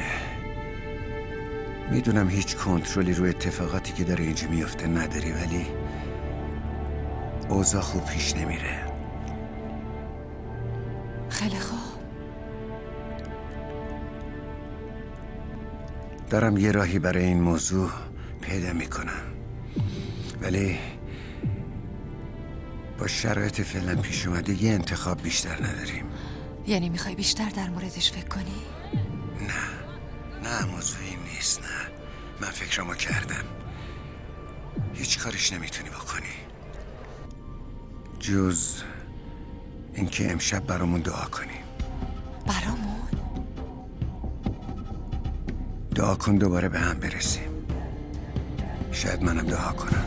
میدونم هیچ کنترلی رو اتفاقاتی که داره اینجا میفته نداری، ولی اوضاع خوب پیش نمیره. خیلی خوب. دارم یه راهی برای این موضوع پیدا میکنم، ولی با شرایط فعلا پیش اومده یه انتخاب بیشتر نداریم. یعنی میخوای بیشتر در موردش فکر کنی؟ نه موضوعی نیست. نه، من فکرمو کردم. هیچ کارش نمیتونی بکنی جز اینکه امشب برامون دعا کنی. برامون؟ دعا کن دوباره به هم برسیم. شاید منم دعا کنم.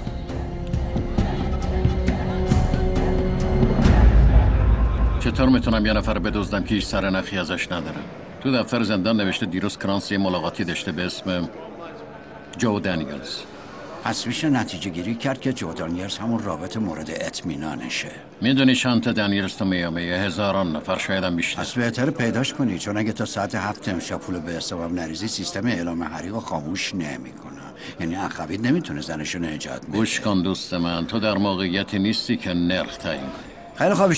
چطور میتونم یه نفر بدزدم که هیچ سرنخی ازش ندارم؟ تو دفتر زندان نوشته دیروز کرانس یه ملاقاتی داشته به اسم جو دنیلز. پس میشه نتیجه گیری کرد که جو دنیلز همون رابط مورد اطمینانشه. میدونی چند تا دنیلز تو میامه؟ 1000 نفر، شایدم بیشتر. پس بهتره پیداش کنی، چون اگه تا ساعت 7 امشب پول به حسابم نریزی سیستم اعلام حریق رو خاموش نمیکنه. یعنی عقبیت نمیتونه زنشو نجات بده. گوش کن دوست من، تو در موقعیتی نیستی که نرخ تعیین کنی. خیلی خوب.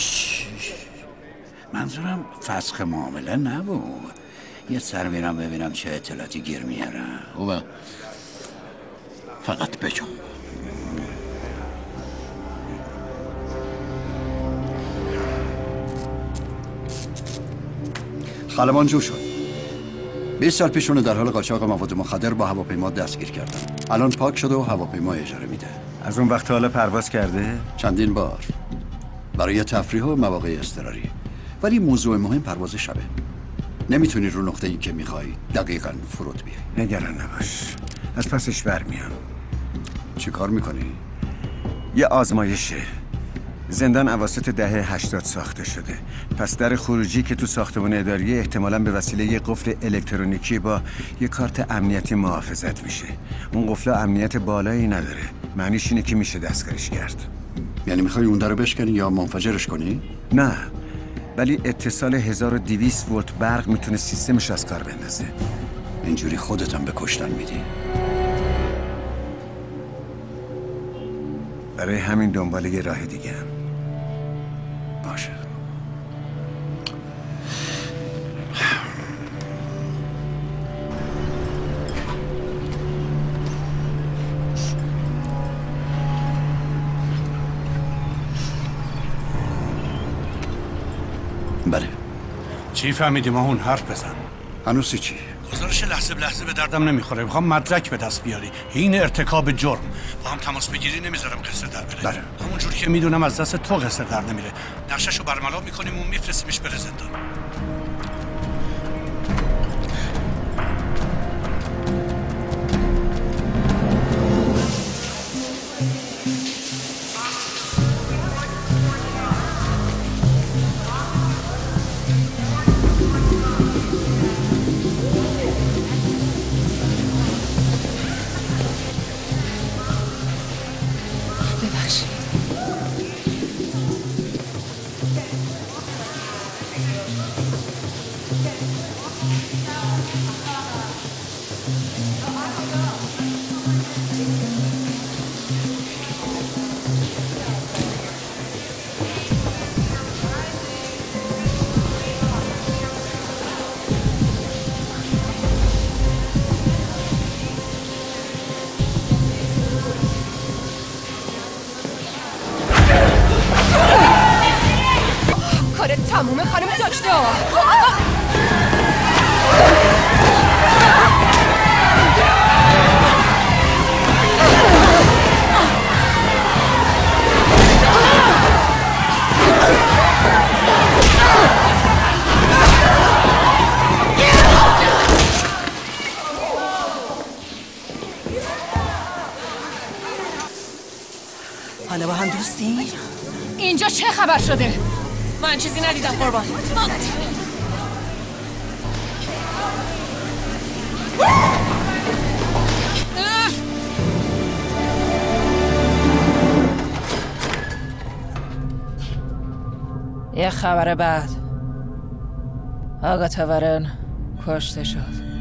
منظورم فسخ معامله نبود. یه سر میرم ببینم چه اطلاعاتی گیر میارم. خوبه، فقط بجم. خلبان جو شد. 20 سال پیش اونو در حال قاچاق مواد مخدر با هواپیما دستگیر کردن. الان پاک شده و هواپیما اجاره میده. از اون وقت حالا پرواز کرده؟ چندین بار برای تفریح و مواقع اضطراری، ولی موضوع مهم پرواز شبه. نمیتونی رو نقطه‌ای که میخوای دقیقاً فرود بیای. نگران نباش، از پسش برمیام. چی کار میکنی؟ یه آزمایشه. زندان اواسط دهه 80 ساخته شده. پس در خروجی که تو ساختمان اداری احتمالاً به وسیله یه قفل الکترونیکی با یه کارت امنیتی محافظت میشه. اون قفل امنیت بالایی نداره. معنیش اینه که میشه دستکاریش کرد. یعنی میخوای اون درو بشکنی یا منفجرش کنی؟ نه، ولی اتصال 1200 ولت برق میتونه سیستمش از کار بندازه. اینجوری خودتم به کشتن میدی. برای همین دنبال یه راه دیگه هم. باشه. بله. چی فهمیدی ما اون حرف بزن؟ هنوز چی؟ گزارش لحظه به لحظه به دردم نمیخوره. میخوام مدرک به دست بیاری. این ارتکاب جرم. با هم تماس بگیری نمیذارم قصه در بره. بله. همونجور که میدونم از دست تو قصه در نمیره. نقششو برملا میکنیم و میفرستیمش بره زندان. تموم خانم دکتر. حالا با هم دوستی؟ اینجا چه خبر شده؟ من چیزی ندیدم قربان. یه خبر بعد آقا ورن کشته شد.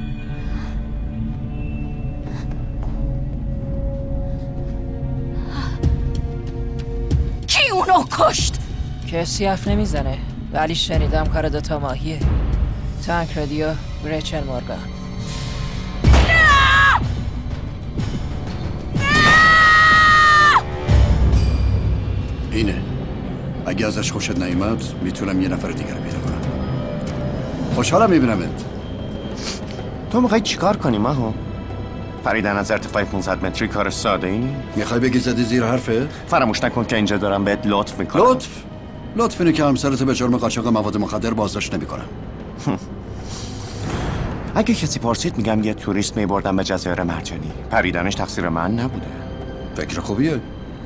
کی اونو کشت؟ کسی حرف نمیزنه، ولی شنیدم کار دوتا ماهیه. تانک رادیو ریچل مورگان. اینه. اگه ازش خوشت نیومد میتونم یه نفر دیگر رو پیدا کنم. خوشحالم میبینمت. تو میخوای چیکار کنی ماهو؟ پریدن از ارتفاع 500 متری کار ساده اینی؟ میخوای بگی زدی زیر حرفه؟ فراموش نکن که اینجا دارم بهت لطف میکنم. لطف اینه که همسرت به جرم قاچاق مواد مخدر بازداشت نمیکنم. اگه کسی پرسید میگم یه توریست میبردم به جزایر مرجانی. پریدنش تقصیر من نبوده. فکر خوبیه.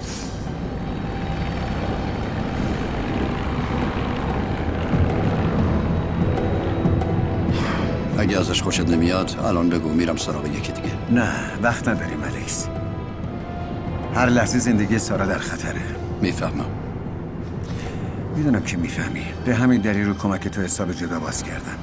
اگه ازش خوشت نمیاد الان بگو، میرم سراغ یکی دیگه. نه وقت نداریم الکس. هر لحظه زندگی سارا در خطره. میفهمم. میدونم که میفهمی. به همین دلیل رو کمک تو حساب جدا باز کردم.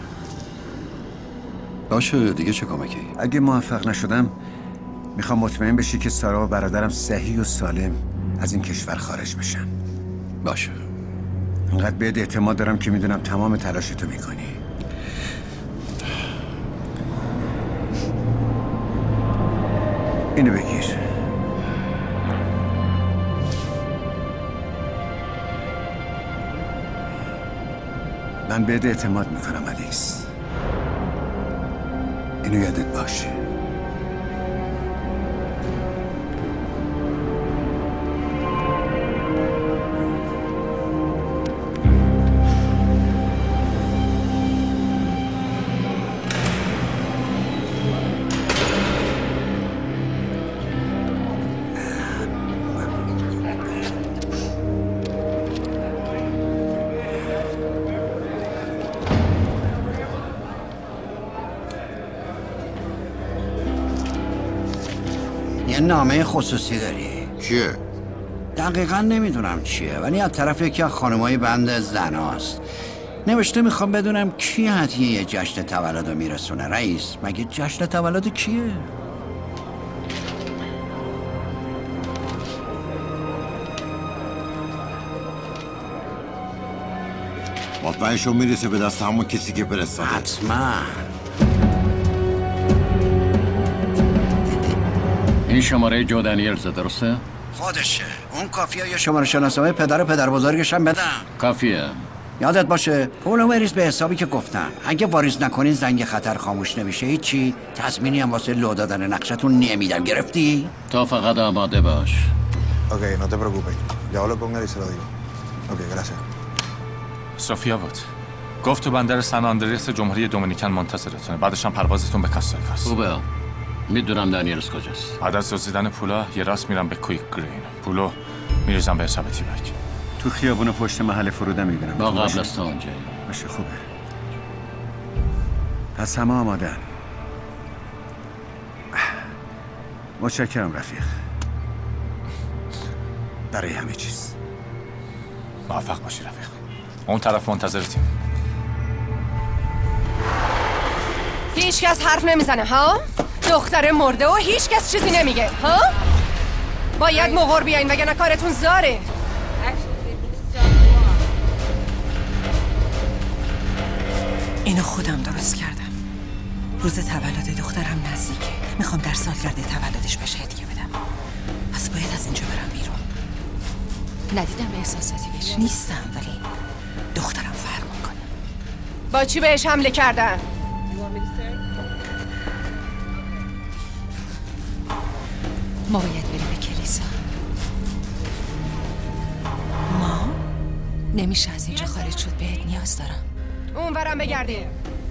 باشه دیگه چه کمکی؟ اگه موفق نشدم میخوام مطمئن بشی که سارا و برادرم صحیح و سالم از این کشور خارج بشن. باشه. انقدر بهت اعتماد دارم که میدونم تمام تلاشتو میکنی. اینو بگیر. من بهت اعتماد میکنم الکس. اینو یادت باشه. یه نامه خصوصی داری. چیه؟ دقیقا نمیدونم چیه، ولی از طرف یکی از خانمای بند زناست. نوشته میخوام بدونم کی هدیه یه جشن تولد میرسونه. رئیس، مگه جشن تولد کیه؟ مطمئن شو میرسه به دست همون کسی که فرستاده. حتما. این شماره جو دنیلز درسته؟ خودشه. اون کافیه یه شماره شناسنامه پدر بزرگش هم بدم. کافیه. یادت باشه پولو بریز به حسابی که گفتم. اگه واریز نکنین زنگ خطر خاموش نمیشه. هیچی. تضمینی هم واسه لو دادن نقشتون نمیدم. گرفتی؟ تا فقط آماده باش. اوکی no te preocupes. Ya hablo con él y se lo digo. اوکی gracias. سوفیا بود. گفت تو بندر سن آندریاس جمهوری دومینیکن منتظرتونه. بعدش هم پروازتون به کاستایکاس. خوبه. میدونم دنیلز کجاست. بعد از دزدیدن پولا یه راست میرم به کویک گرین. پولو میریزم به حساب تیبک. تو خیابون پشت محل فرودم میبینم. با قبل از تا اونجایی. باشه خوبه. پس همه آمادن. متشکرم رفیق. برای همه چیز. موفق باشی رفیق. اون طرف منتظرتیم. هیچ کس حرف نمیزنه ها؟ دختر مرده و هیچ کس چیزی نمیگه ها؟ باید مغور بیاین وگرنه کارتون زاره. اینو خودم درست کردم. روز تولد دخترم نزدیکه. میخوام در سالگرد تولدش بهش هدیه بدم. پس باید از اینجا برم بیرون. ندیدم احساساتی بشه. نیستم ولی دخترم فرق میکنه. با چی بهش حمله کردن؟ ما باید بریم به کلیسا. ما؟ نمیشه از اینجا خارج شد. بهت نیاز دارم. اون ورم بگردیم.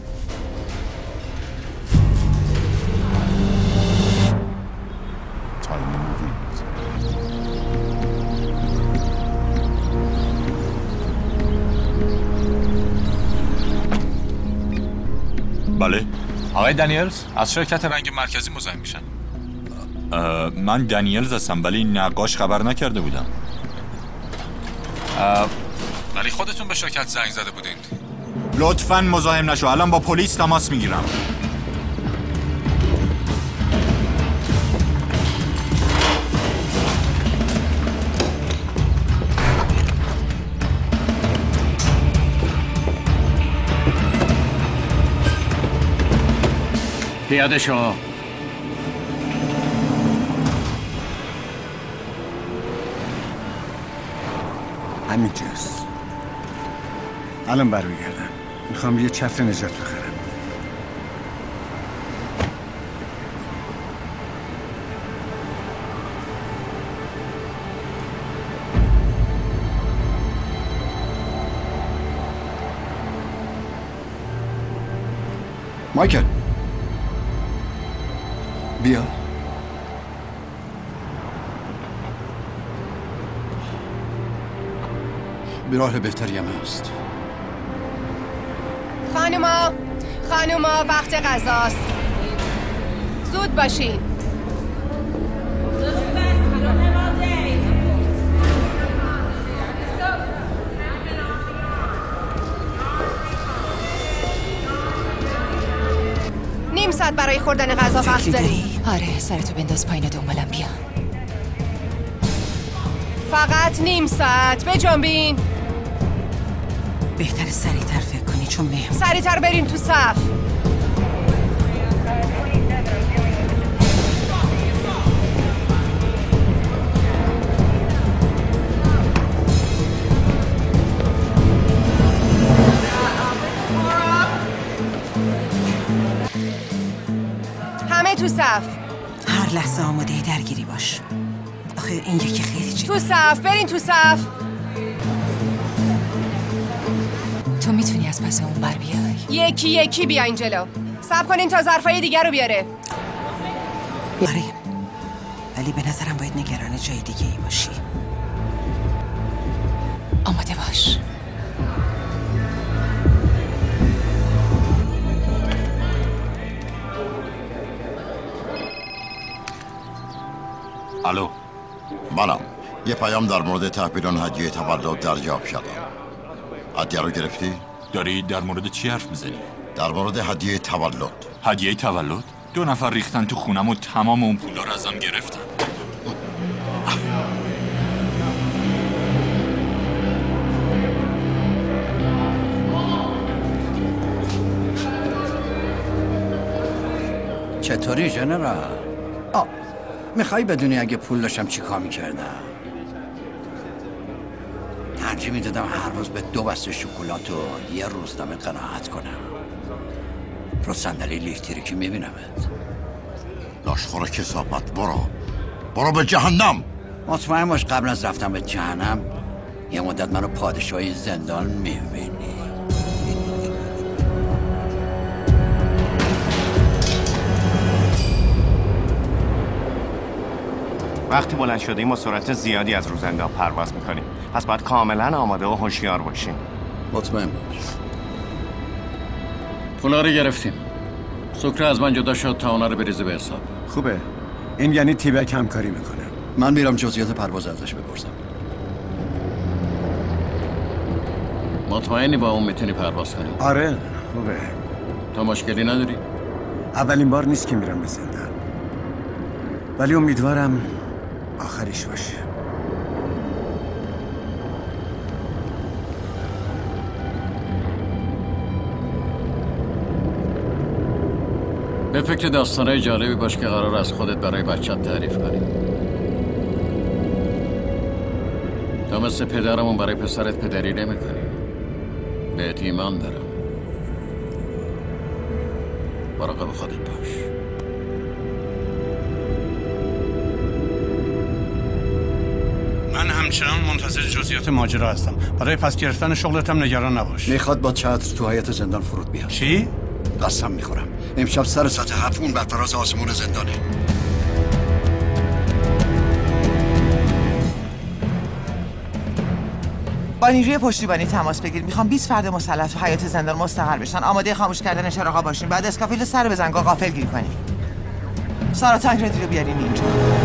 بله. آقای دنیلز از شرکت رنگ مرکزی مزاحم میشن. من دنیلز هستم ولی نقاش خبر نکرده بودم. ولی خودتون به شرکت زنگ زده بودین. لطفاً مزاحم نشو. الان با پلیس تماس میگیرم. پیاده شو. همینجاست. الان برمیگردم. میخوام یه چتر نجات بخرم. مایکل بیا. به راه بهتری هم هست. خانوما وقت غذاست. زود باشین. نیم ساعت برای خوردن غذا وقت داری. آره سرتو بنداز پایین دنبالم بیا. فقط نیم ساعت. بجنبین. بهتره سریعتر فکر کنی چون مهم. سریعتر بریم تو صف. همه تو صف. هر لحظه آماده درگیری باش. آخه این یکی خیلی جدی. تو صف. برین تو صف. تو میتونی از پس اون بر بیای. یکی یکی بیاین جلو. صبر کنین تا ظرفای دیگر رو بیاره. آره ولی به نظرم باید نگران جای دیگه ای باشی. آماده باش. الو. منم. یه پیام در مورد تحویل هدیه تولد دریافت کردم. هدیه رو گرفتی؟ داری در مورد چی حرف میزنی؟ در مورد هدیه تولد. هدیه تولد؟ 2 نفر ریختن تو خونم و تمام اون پولا رو ازم گرفتن. چطوری جنرال؟ میخوای بدونی اگه پول داشتم چی کار میکردم؟ ترجیح میدادم هر روز به 2 بسته شکلات و یه روزنامه قناعت کنم. رو صندلی لیفتریکی میبینمت. لاشخور کثافت، برو به جهنم. مطمئن باش قبل از رفتن به جهنم یه مدت منو پادشاهی زندان میبینی. وقتی بلند شدیم ما سرعت زیادی از رو زندان پرواز میکنیم، پس باید کاملا آماده و هوشیار باشیم. مطمئن باش. پولا رو گرفتیم. سکره از من جدا شد تا اونا رو بریزه به حساب. خوبه. این یعنی تیبک همکاری میکنه. من میرم جزئیات پرواز ازش بپرسم. مطمئنی با اون میتونی پرواز کنی؟ آره خوبه. تو مشکلی نداری؟ اولین بار نیست که میرم به زندان، ولی امیدوارم آخریش باشه. به فکر داستانهای جالبی باش که قرار از خودت برای بچت تعریف کنی. تا مثل پدرمون برای پسرت پدری نمی کنی. بهت ایمان دارم. مراقب خودت باش. من همچنان منتظر جزئیات ماجرا هستم. برای پس گرفتن شغلتم نگران نباش. میخواد با چتر تو حیاط زندان فرود بیاد. چی؟ قسم میخورم امشب سر ساعت 7 اون بر فراز آسمون زندانه. با نیروی پشتیبانی تماس بگیر. میخوام 20 فرد مسلح تو حیاط زندان مستقر بشن. آماده خاموش کردن چراغا باشین. بعد اسکافیلد سر بزن غافلگیر کنی. سارا تانگردی رو بیارین اینجا.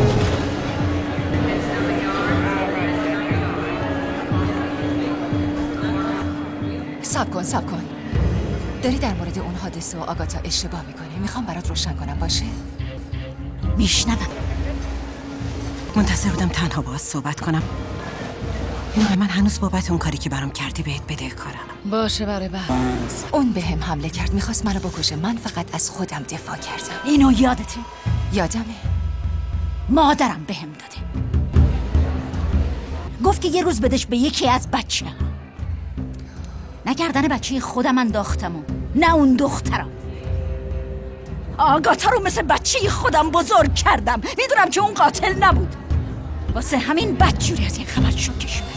صبر کن. داری در مورد اون حادثه و آگاتا اشتباه میکنی. میخوام برات روشن کنم باشه؟ میشنوم. منتظر بودم تنها باهات صحبت کنم. من هنوز بابت اون کاری که برام کردی بهت بدهکارم. باشه برای بعد. اون به هم حمله کرد، میخواست منو بکشه. من فقط از خودم دفاع کردم. اینو یادته؟ یادمه. مادرم به هم داده. گفت که یه روز بدش به یکی از بچه. نه گردن بچه خودم انداختم و نه اون دخترم. آگاتا رو مثل بچه خودم بزرگ کردم. میدونم که اون قاتل نبود. واسه همین بدجوری از این خبر شوکش شدم.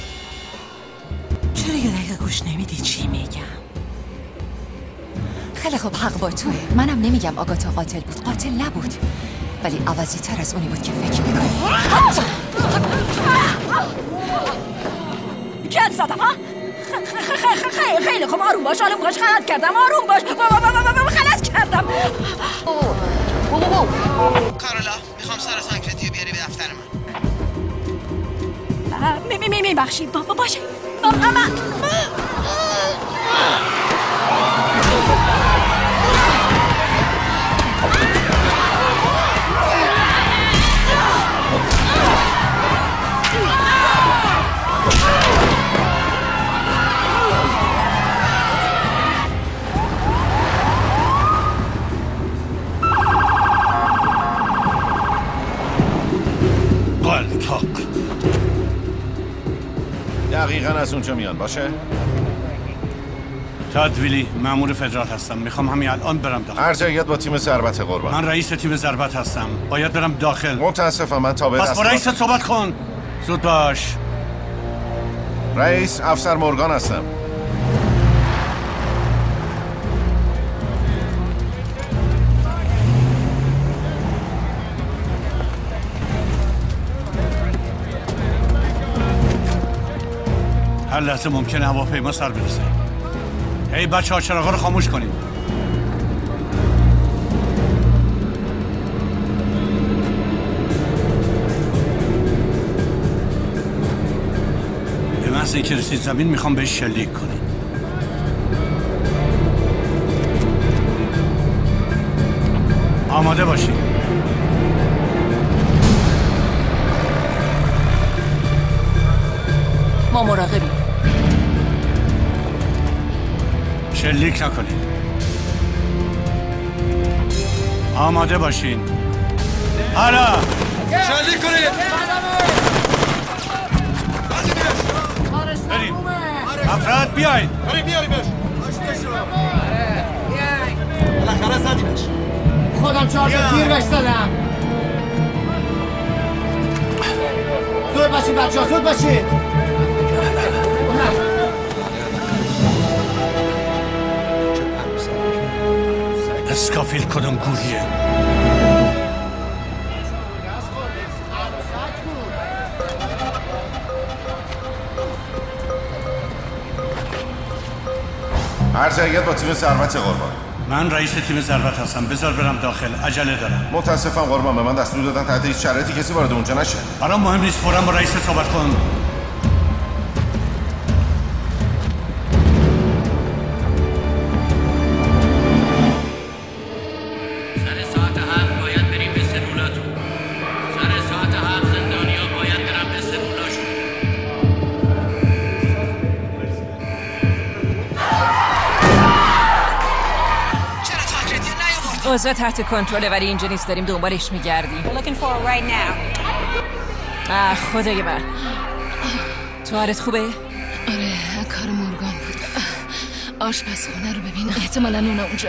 چرا یه دقیقه گوش نمیدی چی میگم؟ خیلی خوب، حق با توه. منم نمیگم آگاتا قاتل بود. قاتل نبود، ولی عوضی تر از اونی بود که فکر میکنی. گند زدم ها؟ خیلی خوب، آروم باش. غلط کردم. آروم باش. غلط کردم. کارولا، میخوام سارا تانگردی رو بیاری به دفتر من. میبخشید باشه. دقیقاً از اونجا میان باشه؟ تادویلی، مأمور فدرال هستم. میخوام همین الان برم داخل. ارجعیت با تیم ضربت قربان. من رئیس تیم ضربت هستم. باید برم داخل. متاسفم من تابع پس با رئیس صحبت کن. زود باش. رئیس، افسر مورگان هستم. هر لحظه ممکنه هواپیما سر برسه. هی بچه‌ها چراغا رو خاموش کنید. لحظه که رسید زمین میخوام بهش شلیک کنی. آماده باشی. ما مراقبیم. شلیک نکنید. آماده باشین. حالا شلیک کنید. بریم. افراد بیاین. بیاریمش. بالاخره زدیمش. خودم 4 تا تیر بهش زدم. زود باشید بچه‌ها، زود باشید. اسکافیل کدوم گوریه؟ هر جایت با تیم ثروت قربان. من رئیس تیم ثروت هستم. بذار برم داخل، عجله دارم. متاسفم قربان، به من دستور دادن تحت هیچ شرایطی کسی وارد اونجا نشه. برام مهم نیست، فوراً با رئیس صحبت کن. اوضاع تحت کنترله ولی اینجا نیست، داریم دنبالش میگردیم. خدای من. تو حالت خوبه؟ آره، کار مورگان بود. آشپزخونه رو ببین، احتمالاً اونا اونجا.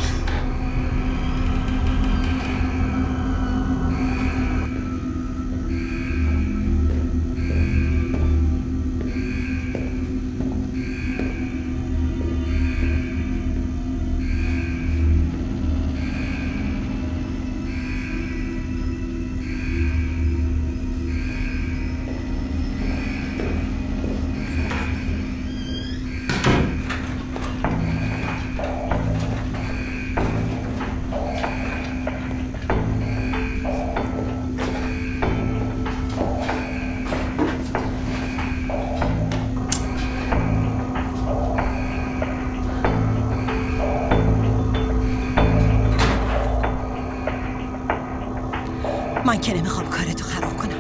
من که نمیخوام کارتو خراب کنم.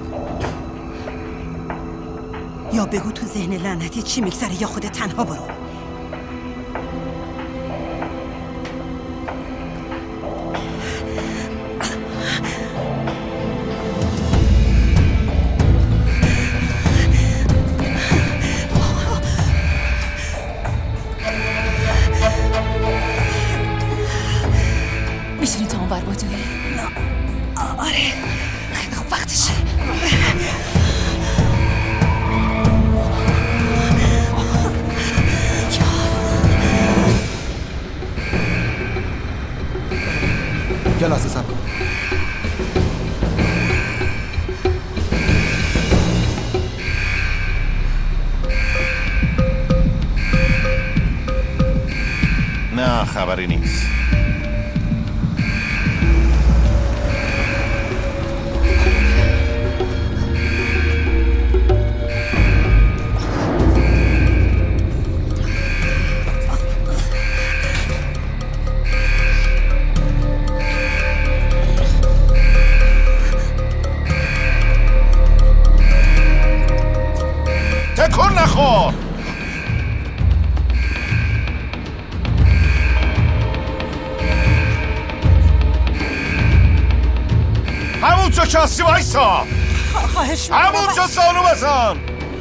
یا بگو تو ذهن لعنتی چی میگذره یا خودت تنها برو. میتونی تا اون بر بدوی؟ آره خیلی خوب، وقتشه. یه لحظه صبر کن. نه خبری نیست. تکون نخور. همونجا که هستی وایسا. خواهش میکنم. همونجا زانو بزن.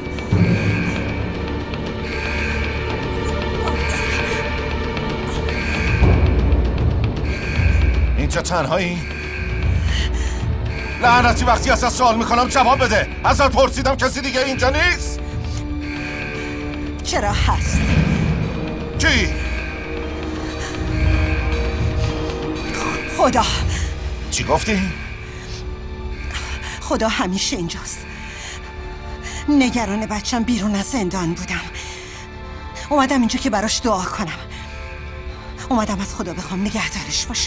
اینجا تنهایی؟ لعنتی وقتی ازت سوال میکنم جواب بده. ازت پرسیدم کسی دیگه اینجا نیست؟ چرا هست؟ کی؟ خدا. چی گفتی؟ خدا همیشه اینجاست. نگران بچم بیرون از زندان بودم. اومدم اینجا که براش دعا کنم. اومدم از خدا بخوام نگهدارش باشه.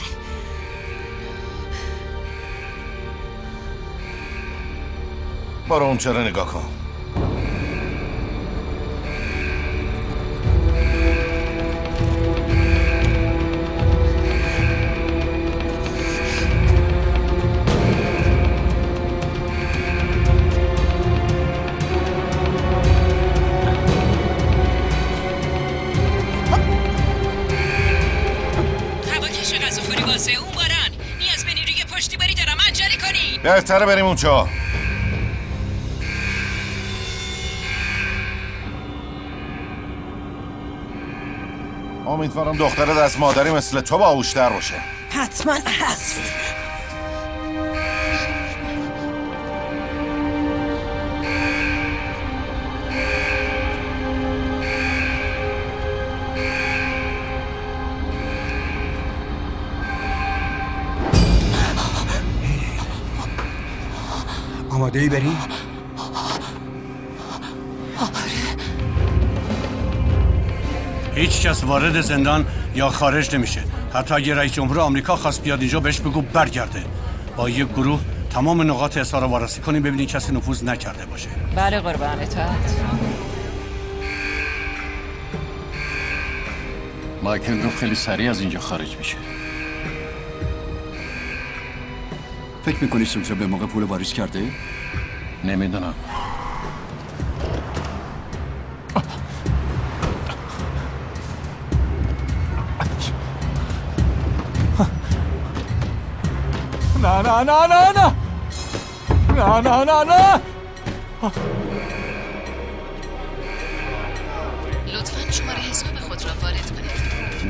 برو اون چرا نگاه کن. بهتره بریم اونجا. امیدوارم دخترت از مادری مثل تو باهوش‌تر باشه. حتما هست. آماده ای بریم؟ هیچ کس وارد زندان یا خارج نمیشه. حتی اگه رئیس جمهور آمریکا خواست بیاد اینجا بهش بگو برگرده. با یک گروه تمام نقاط احصار رو وارسی کنیم ببینید کسی نفوذ نکرده باشه. بله قربان اطاعت. مایکل گفت خیلی سریع از اینجا خارج میشه. فکر میکنی سوزا به موقع پول واریز کرده؟ نمیدونم. نه نه نه نه نه نه نه نه نه. لطفاً شماره حساب خود را وارد کنید.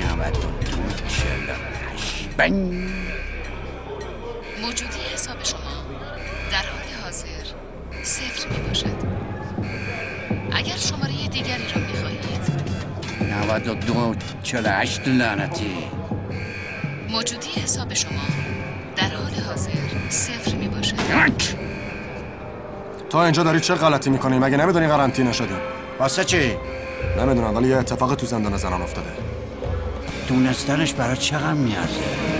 9248 بنگ. موجودی حساب شما در حال حاضر 0 می باشد. اگر شماره دیگری را می خواهید 9248 لعنتی. موجودی حساب شما در حال حاضر 0 می باشد. تا اینجا داری چه غلطی میکنی؟ مگه نمیدونی قرنطینه شدیم؟ واسه چی؟ نمیدونم ولی یه اتفاق تو زندان زنان افتاده. دونستنش برای چقدر میارزه؟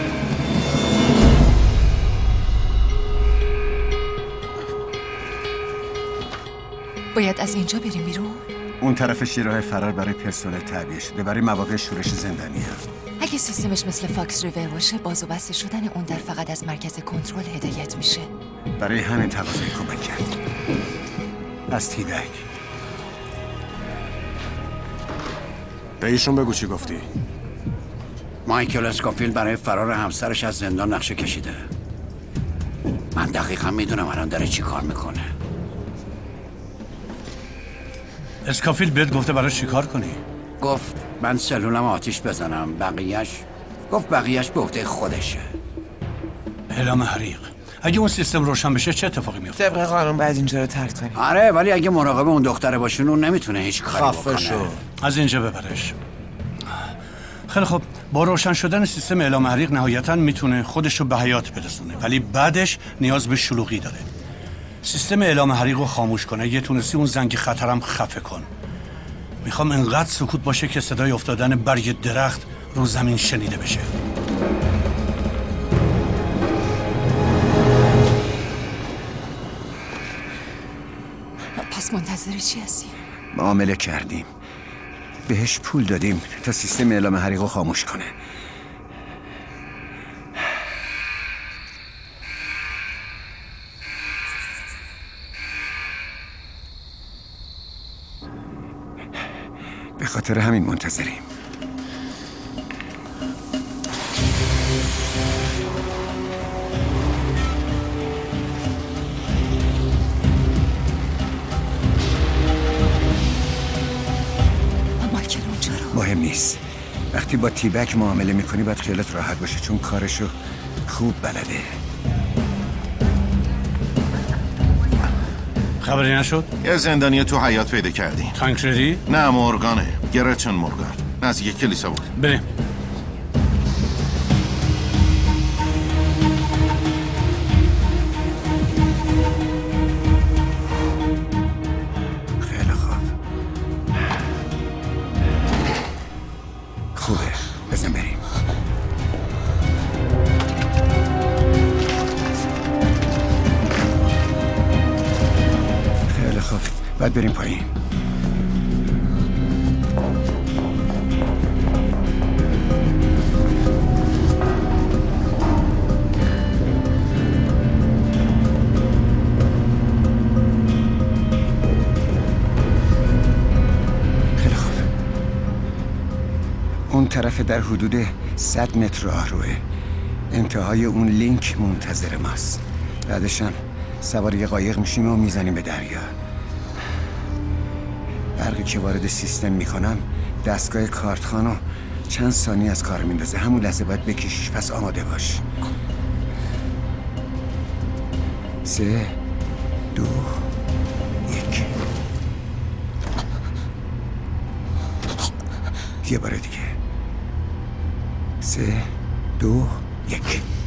باید از اینجا بریم بیرون؟ اون طرفش یه راه فرار برای پرسنل تعبیه شده، برای مواقع شورش زندانی هست. اگه سیستمش مثل فاکس ریور باشه، باز و بسته شدن اون در فقط از مرکز کنترل هدایت میشه. برای همین تقاضای کمک کرد. از تیدک. به ایشون بگو چی گفتی؟ مایکل اسکافیلد برای فرار همسرش از زندان نقشه کشیده. من دقیقا میدونم الان داره چی کار میکنه. اسکافیلد بهت گفته برای چی کار کنی؟ گفت من سلولم آتیش بزنم، بقیهش به عهده خودشه. اعلام حریق. اگه اون سیستم روشن بشه چه اتفاقی میفته؟ طبق قانون باید اینجا رو ترک کنی. آره ولی اگه مراقب اون دختره باشین اون نمیتونه هیچ کاری بکنه. از اینجا ببرش. خیلی خب، با روشن شدن سیستم اعلام حریق نهایتاً میتونه خودش رو به حیات برسونه، ولی بعدش نیاز به شلوغی داره. سیستم اعلام حریق رو خاموش کنه. اگه تونستی اون زنگ خطرم خفه کن. میخوام انقدر سکوت باشه که صدای افتادن برگ درخت رو زمین شنیده بشه. پس منتظر چی هستی؟ معامله کردیم. بهش پول دادیم تا سیستم اعلام حریق رو خاموش کنه. به خاطر همین منتظریم. مهم نیست. وقتی با تیبک معامله میکنی باید خیالت راحت باشه چون کارشو خوب بلده. خبری نشد؟ یه زندانی تو حیات پیدا کردیم. تانکردی؟ نه مورگانه. گرچن مورگان. نزدیک کلیسا بود. بریم. خیلی خوب. خوبه. بزن بریم. خیلی خوب. باید بریم پایین. اون طرف در حدود 100 متر راهروه. انتهای اون لینک منتظر ماست. بعدشم سوار یه قایق میشیم و میزنیم به دریا. برقی که وارد سیستم میکنم دستگاه کارتخانو چند ثانیه از کار میندازه. همون لحظه باید بکشیش، پس آماده باش. 3 2 1. یه بار دیگه. 3 2 1.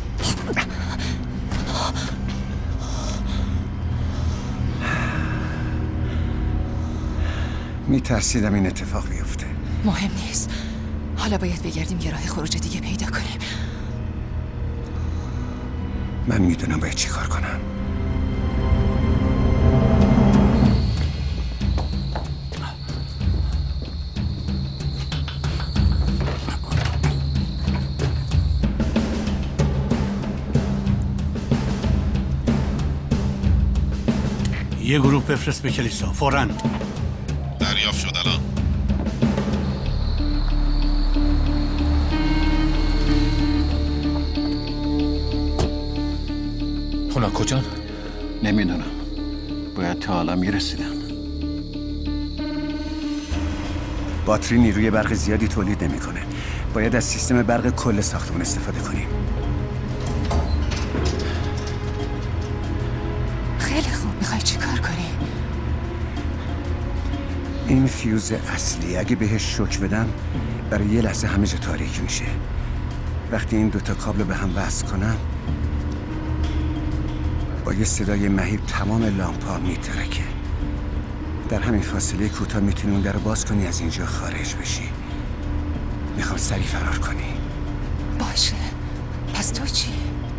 میترسیدم این اتفاق بیفته. مهم نیست. حالا باید بگردیم یه راه خروج دیگه پیدا کنیم. من میدونم باید چی کار کنم. یه گروه بفرست به کلیسا فوراً. دریافت شد الان. اونا کجان؟ نمیدونم. باید تا حالا میرسیدن. باتری نیروی برق زیادی تولید نمیکنه. باید از سیستم برق کل ساختمان استفاده کنیم. خیلی خوب. میخوای چی کار کنی؟ این فیوز اصلی اگه بهش شوک بدم برای یه لحظه همه جا تاریک میشه. وقتی این دوتا کابل به هم وصل کنم با یه صدای مهیب تمام لامپا میترکه. در همین فاصله کوتاه میتونی اون در رو باز کنی، از اینجا خارج بشی. میخوام سریع فرار کنی. باشه. پس تو چی؟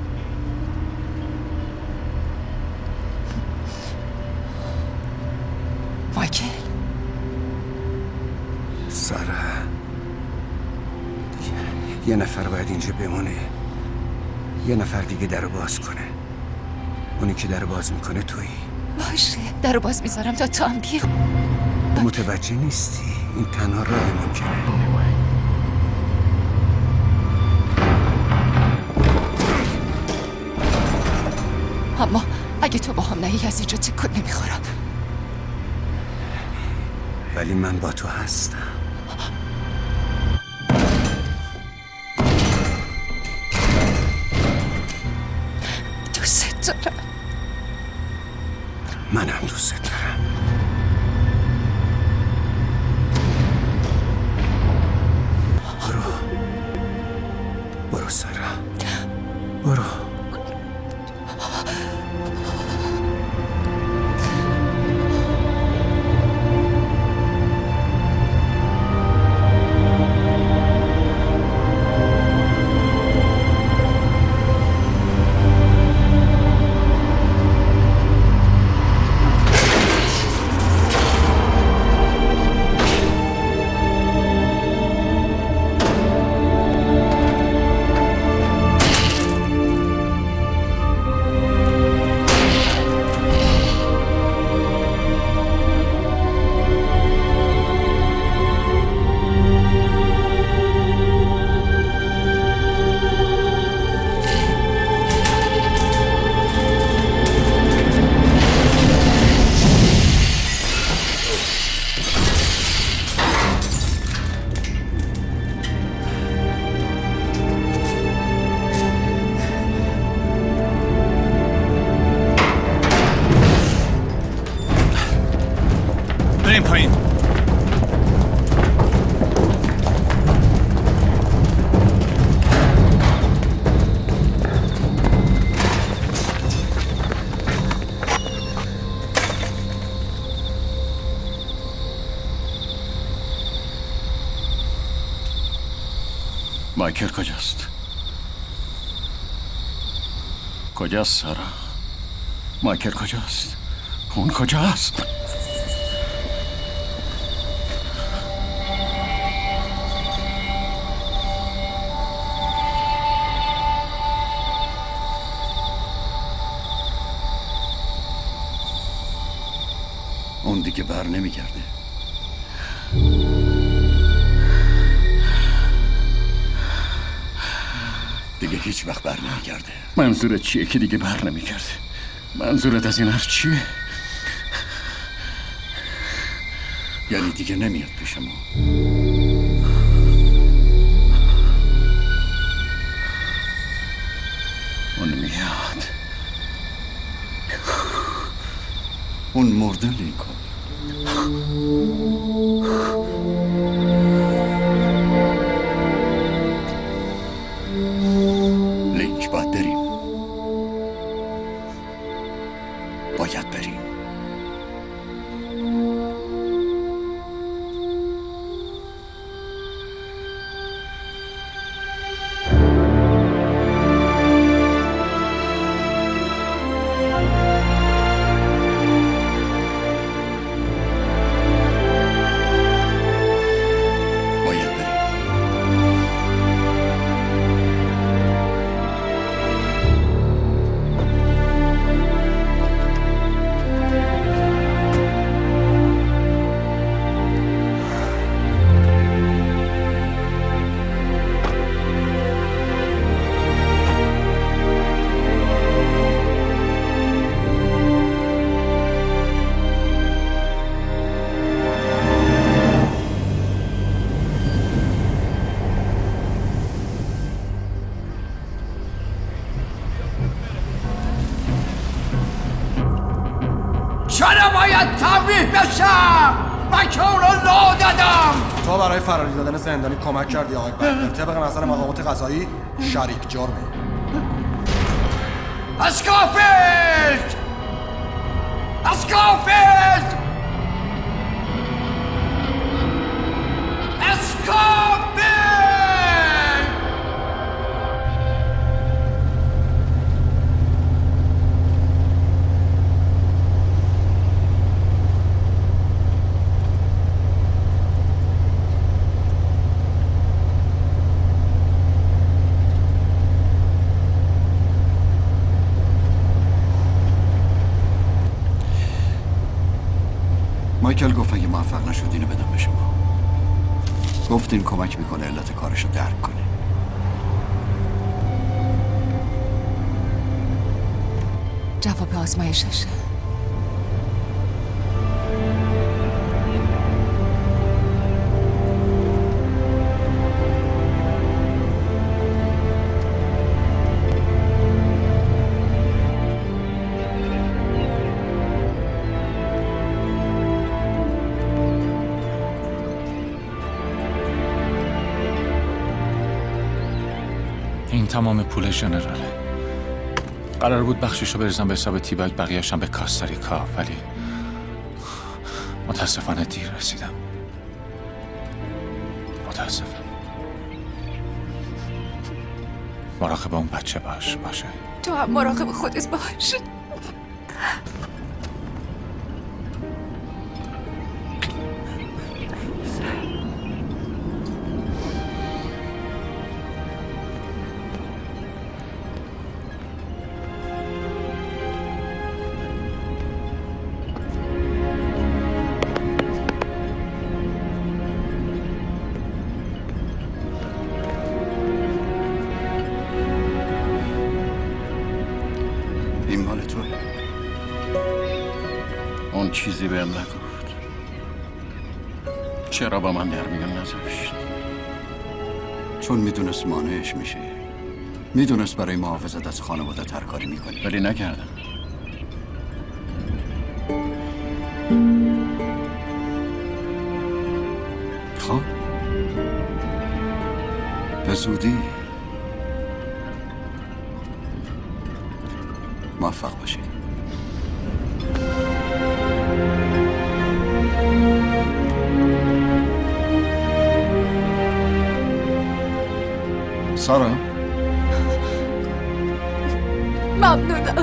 مایکل؟ سارا، یه نفر باید اینجا بمونه. یه نفر دیگه در رو باز کنه. اونی که در رو باز میکنه تویی. باشه. در رو باز میذارم تا تو هم بیا. متوجه نیستی؟ این تنها راه ممکنه. اما اگه تو با هم نهی از اینجا تکون نمیخورم. ولی من با تو هستم. دوست دارم. منم دوست دارم. برو سارا، برو. بریم پایین. مایکل کجاست؟ کجاست سارا؟ مایکل کجاست؟ اون کجاست؟ اون دیگه بر نمیگرده. دیگه هیچ وقت بر نمیگرده. منظورت چیه که دیگه بر نمیگرده؟ منظورت از این حرف چیه؟ یعنی دیگه نمیاد پیش ما؟ اون میاد. اون مرده لینکن. لینک باید بریم. باید بریم. چرا باید تنبیه بشم؟ من که اونو لو دادم. تو برای فراری دادن زندانی کمک کردی آقای بردر. طبق نظر مقامات قضایی شریک جرمی. اسکافیلد! اسکافیلد! اسکافیلد! مایکل گفت اگه موفق نشد اینو بدم به شما. گفت این کمک میکنه علت کارشو درک کنه. جواب آزمایششه. این تمام پول ژنراله. قرار بود بخششو بریزم به حساب تیباگ، بقیه‌شم به کاستاریکا، ولی متاسفانه دیر رسیدم. متاسفم. مراقب اون بچه باشه. تو هم مراقب خودت باش. این مال توه. اون چیزی بهم نگفت. چرا با من در میون نذاشت؟ چون میدونست مانعش میشه. میدونست برای محافظت از خانواده هر کاری میکنی. ولی نکردم. خب به زودی موفق باشی. سارا ممنونم.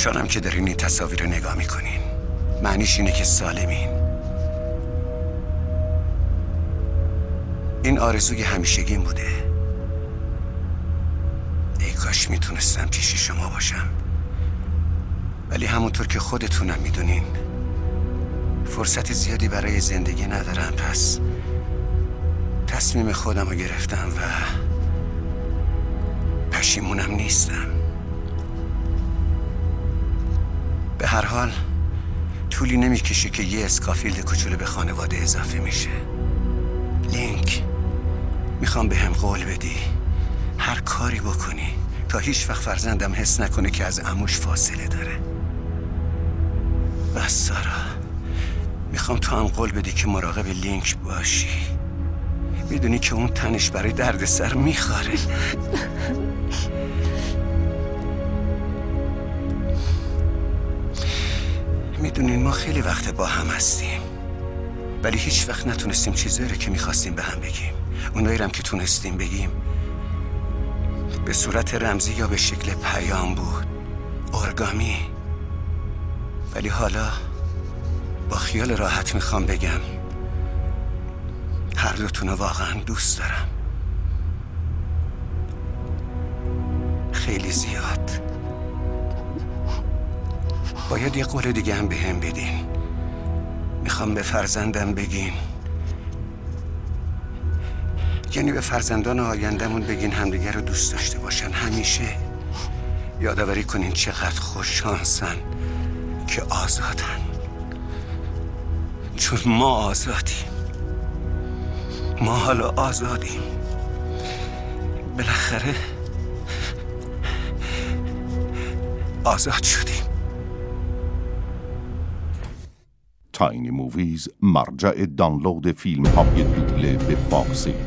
خوشحالم که دارین این تصاویر رو نگاه میکنین. معنیش اینه که سالمین. این آرزوی همیشگیم بوده. ای کاش میتونستم پیش شما باشم، ولی همونطور که خودتونم میدونین فرصت زیادی برای زندگی ندارم. پس تصمیم خودم رو گرفتم و پشیمونم نیستم. به هر حال طولی نمیکشه که یه اسکافیلد کوچولو به خانواده اضافه میشه. لینک، میخوام به هم قول بدی هر کاری بکنی تا هیچ وقت فرزندم حس نکنه که از عموش فاصله داره. بس سارا، میخوام تو هم قول بدی که مراقب لینک باشی. میدونی که اون تنش برای دردسر میخواره. میدونین ما خیلی وقت با هم هستیم، ولی هیچ وقت نتونستیم چیزایی رو که میخواستیم به هم بگیم. اونایی هم که تونستیم بگیم به صورت رمزی یا به شکل پیام بود، ارگامی. ولی حالا با خیال راحت میخوام بگم هر دوتون رو واقعا دوست دارم. خیلی زیاد. باید یه قول دیگه هم به هم بدین. میخوام به فرزندم بگین، یعنی به فرزندان آیندمون بگین همدیگه رو دوست داشته باشن. همیشه یادآوری کنین چقدر خوششانسن که آزادن، چون ما آزادیم. ما حالا آزادیم. بالاخره آزاد شدیم. تاینی موویز، مرجع دانلود فیلم های دوبله به فارسی.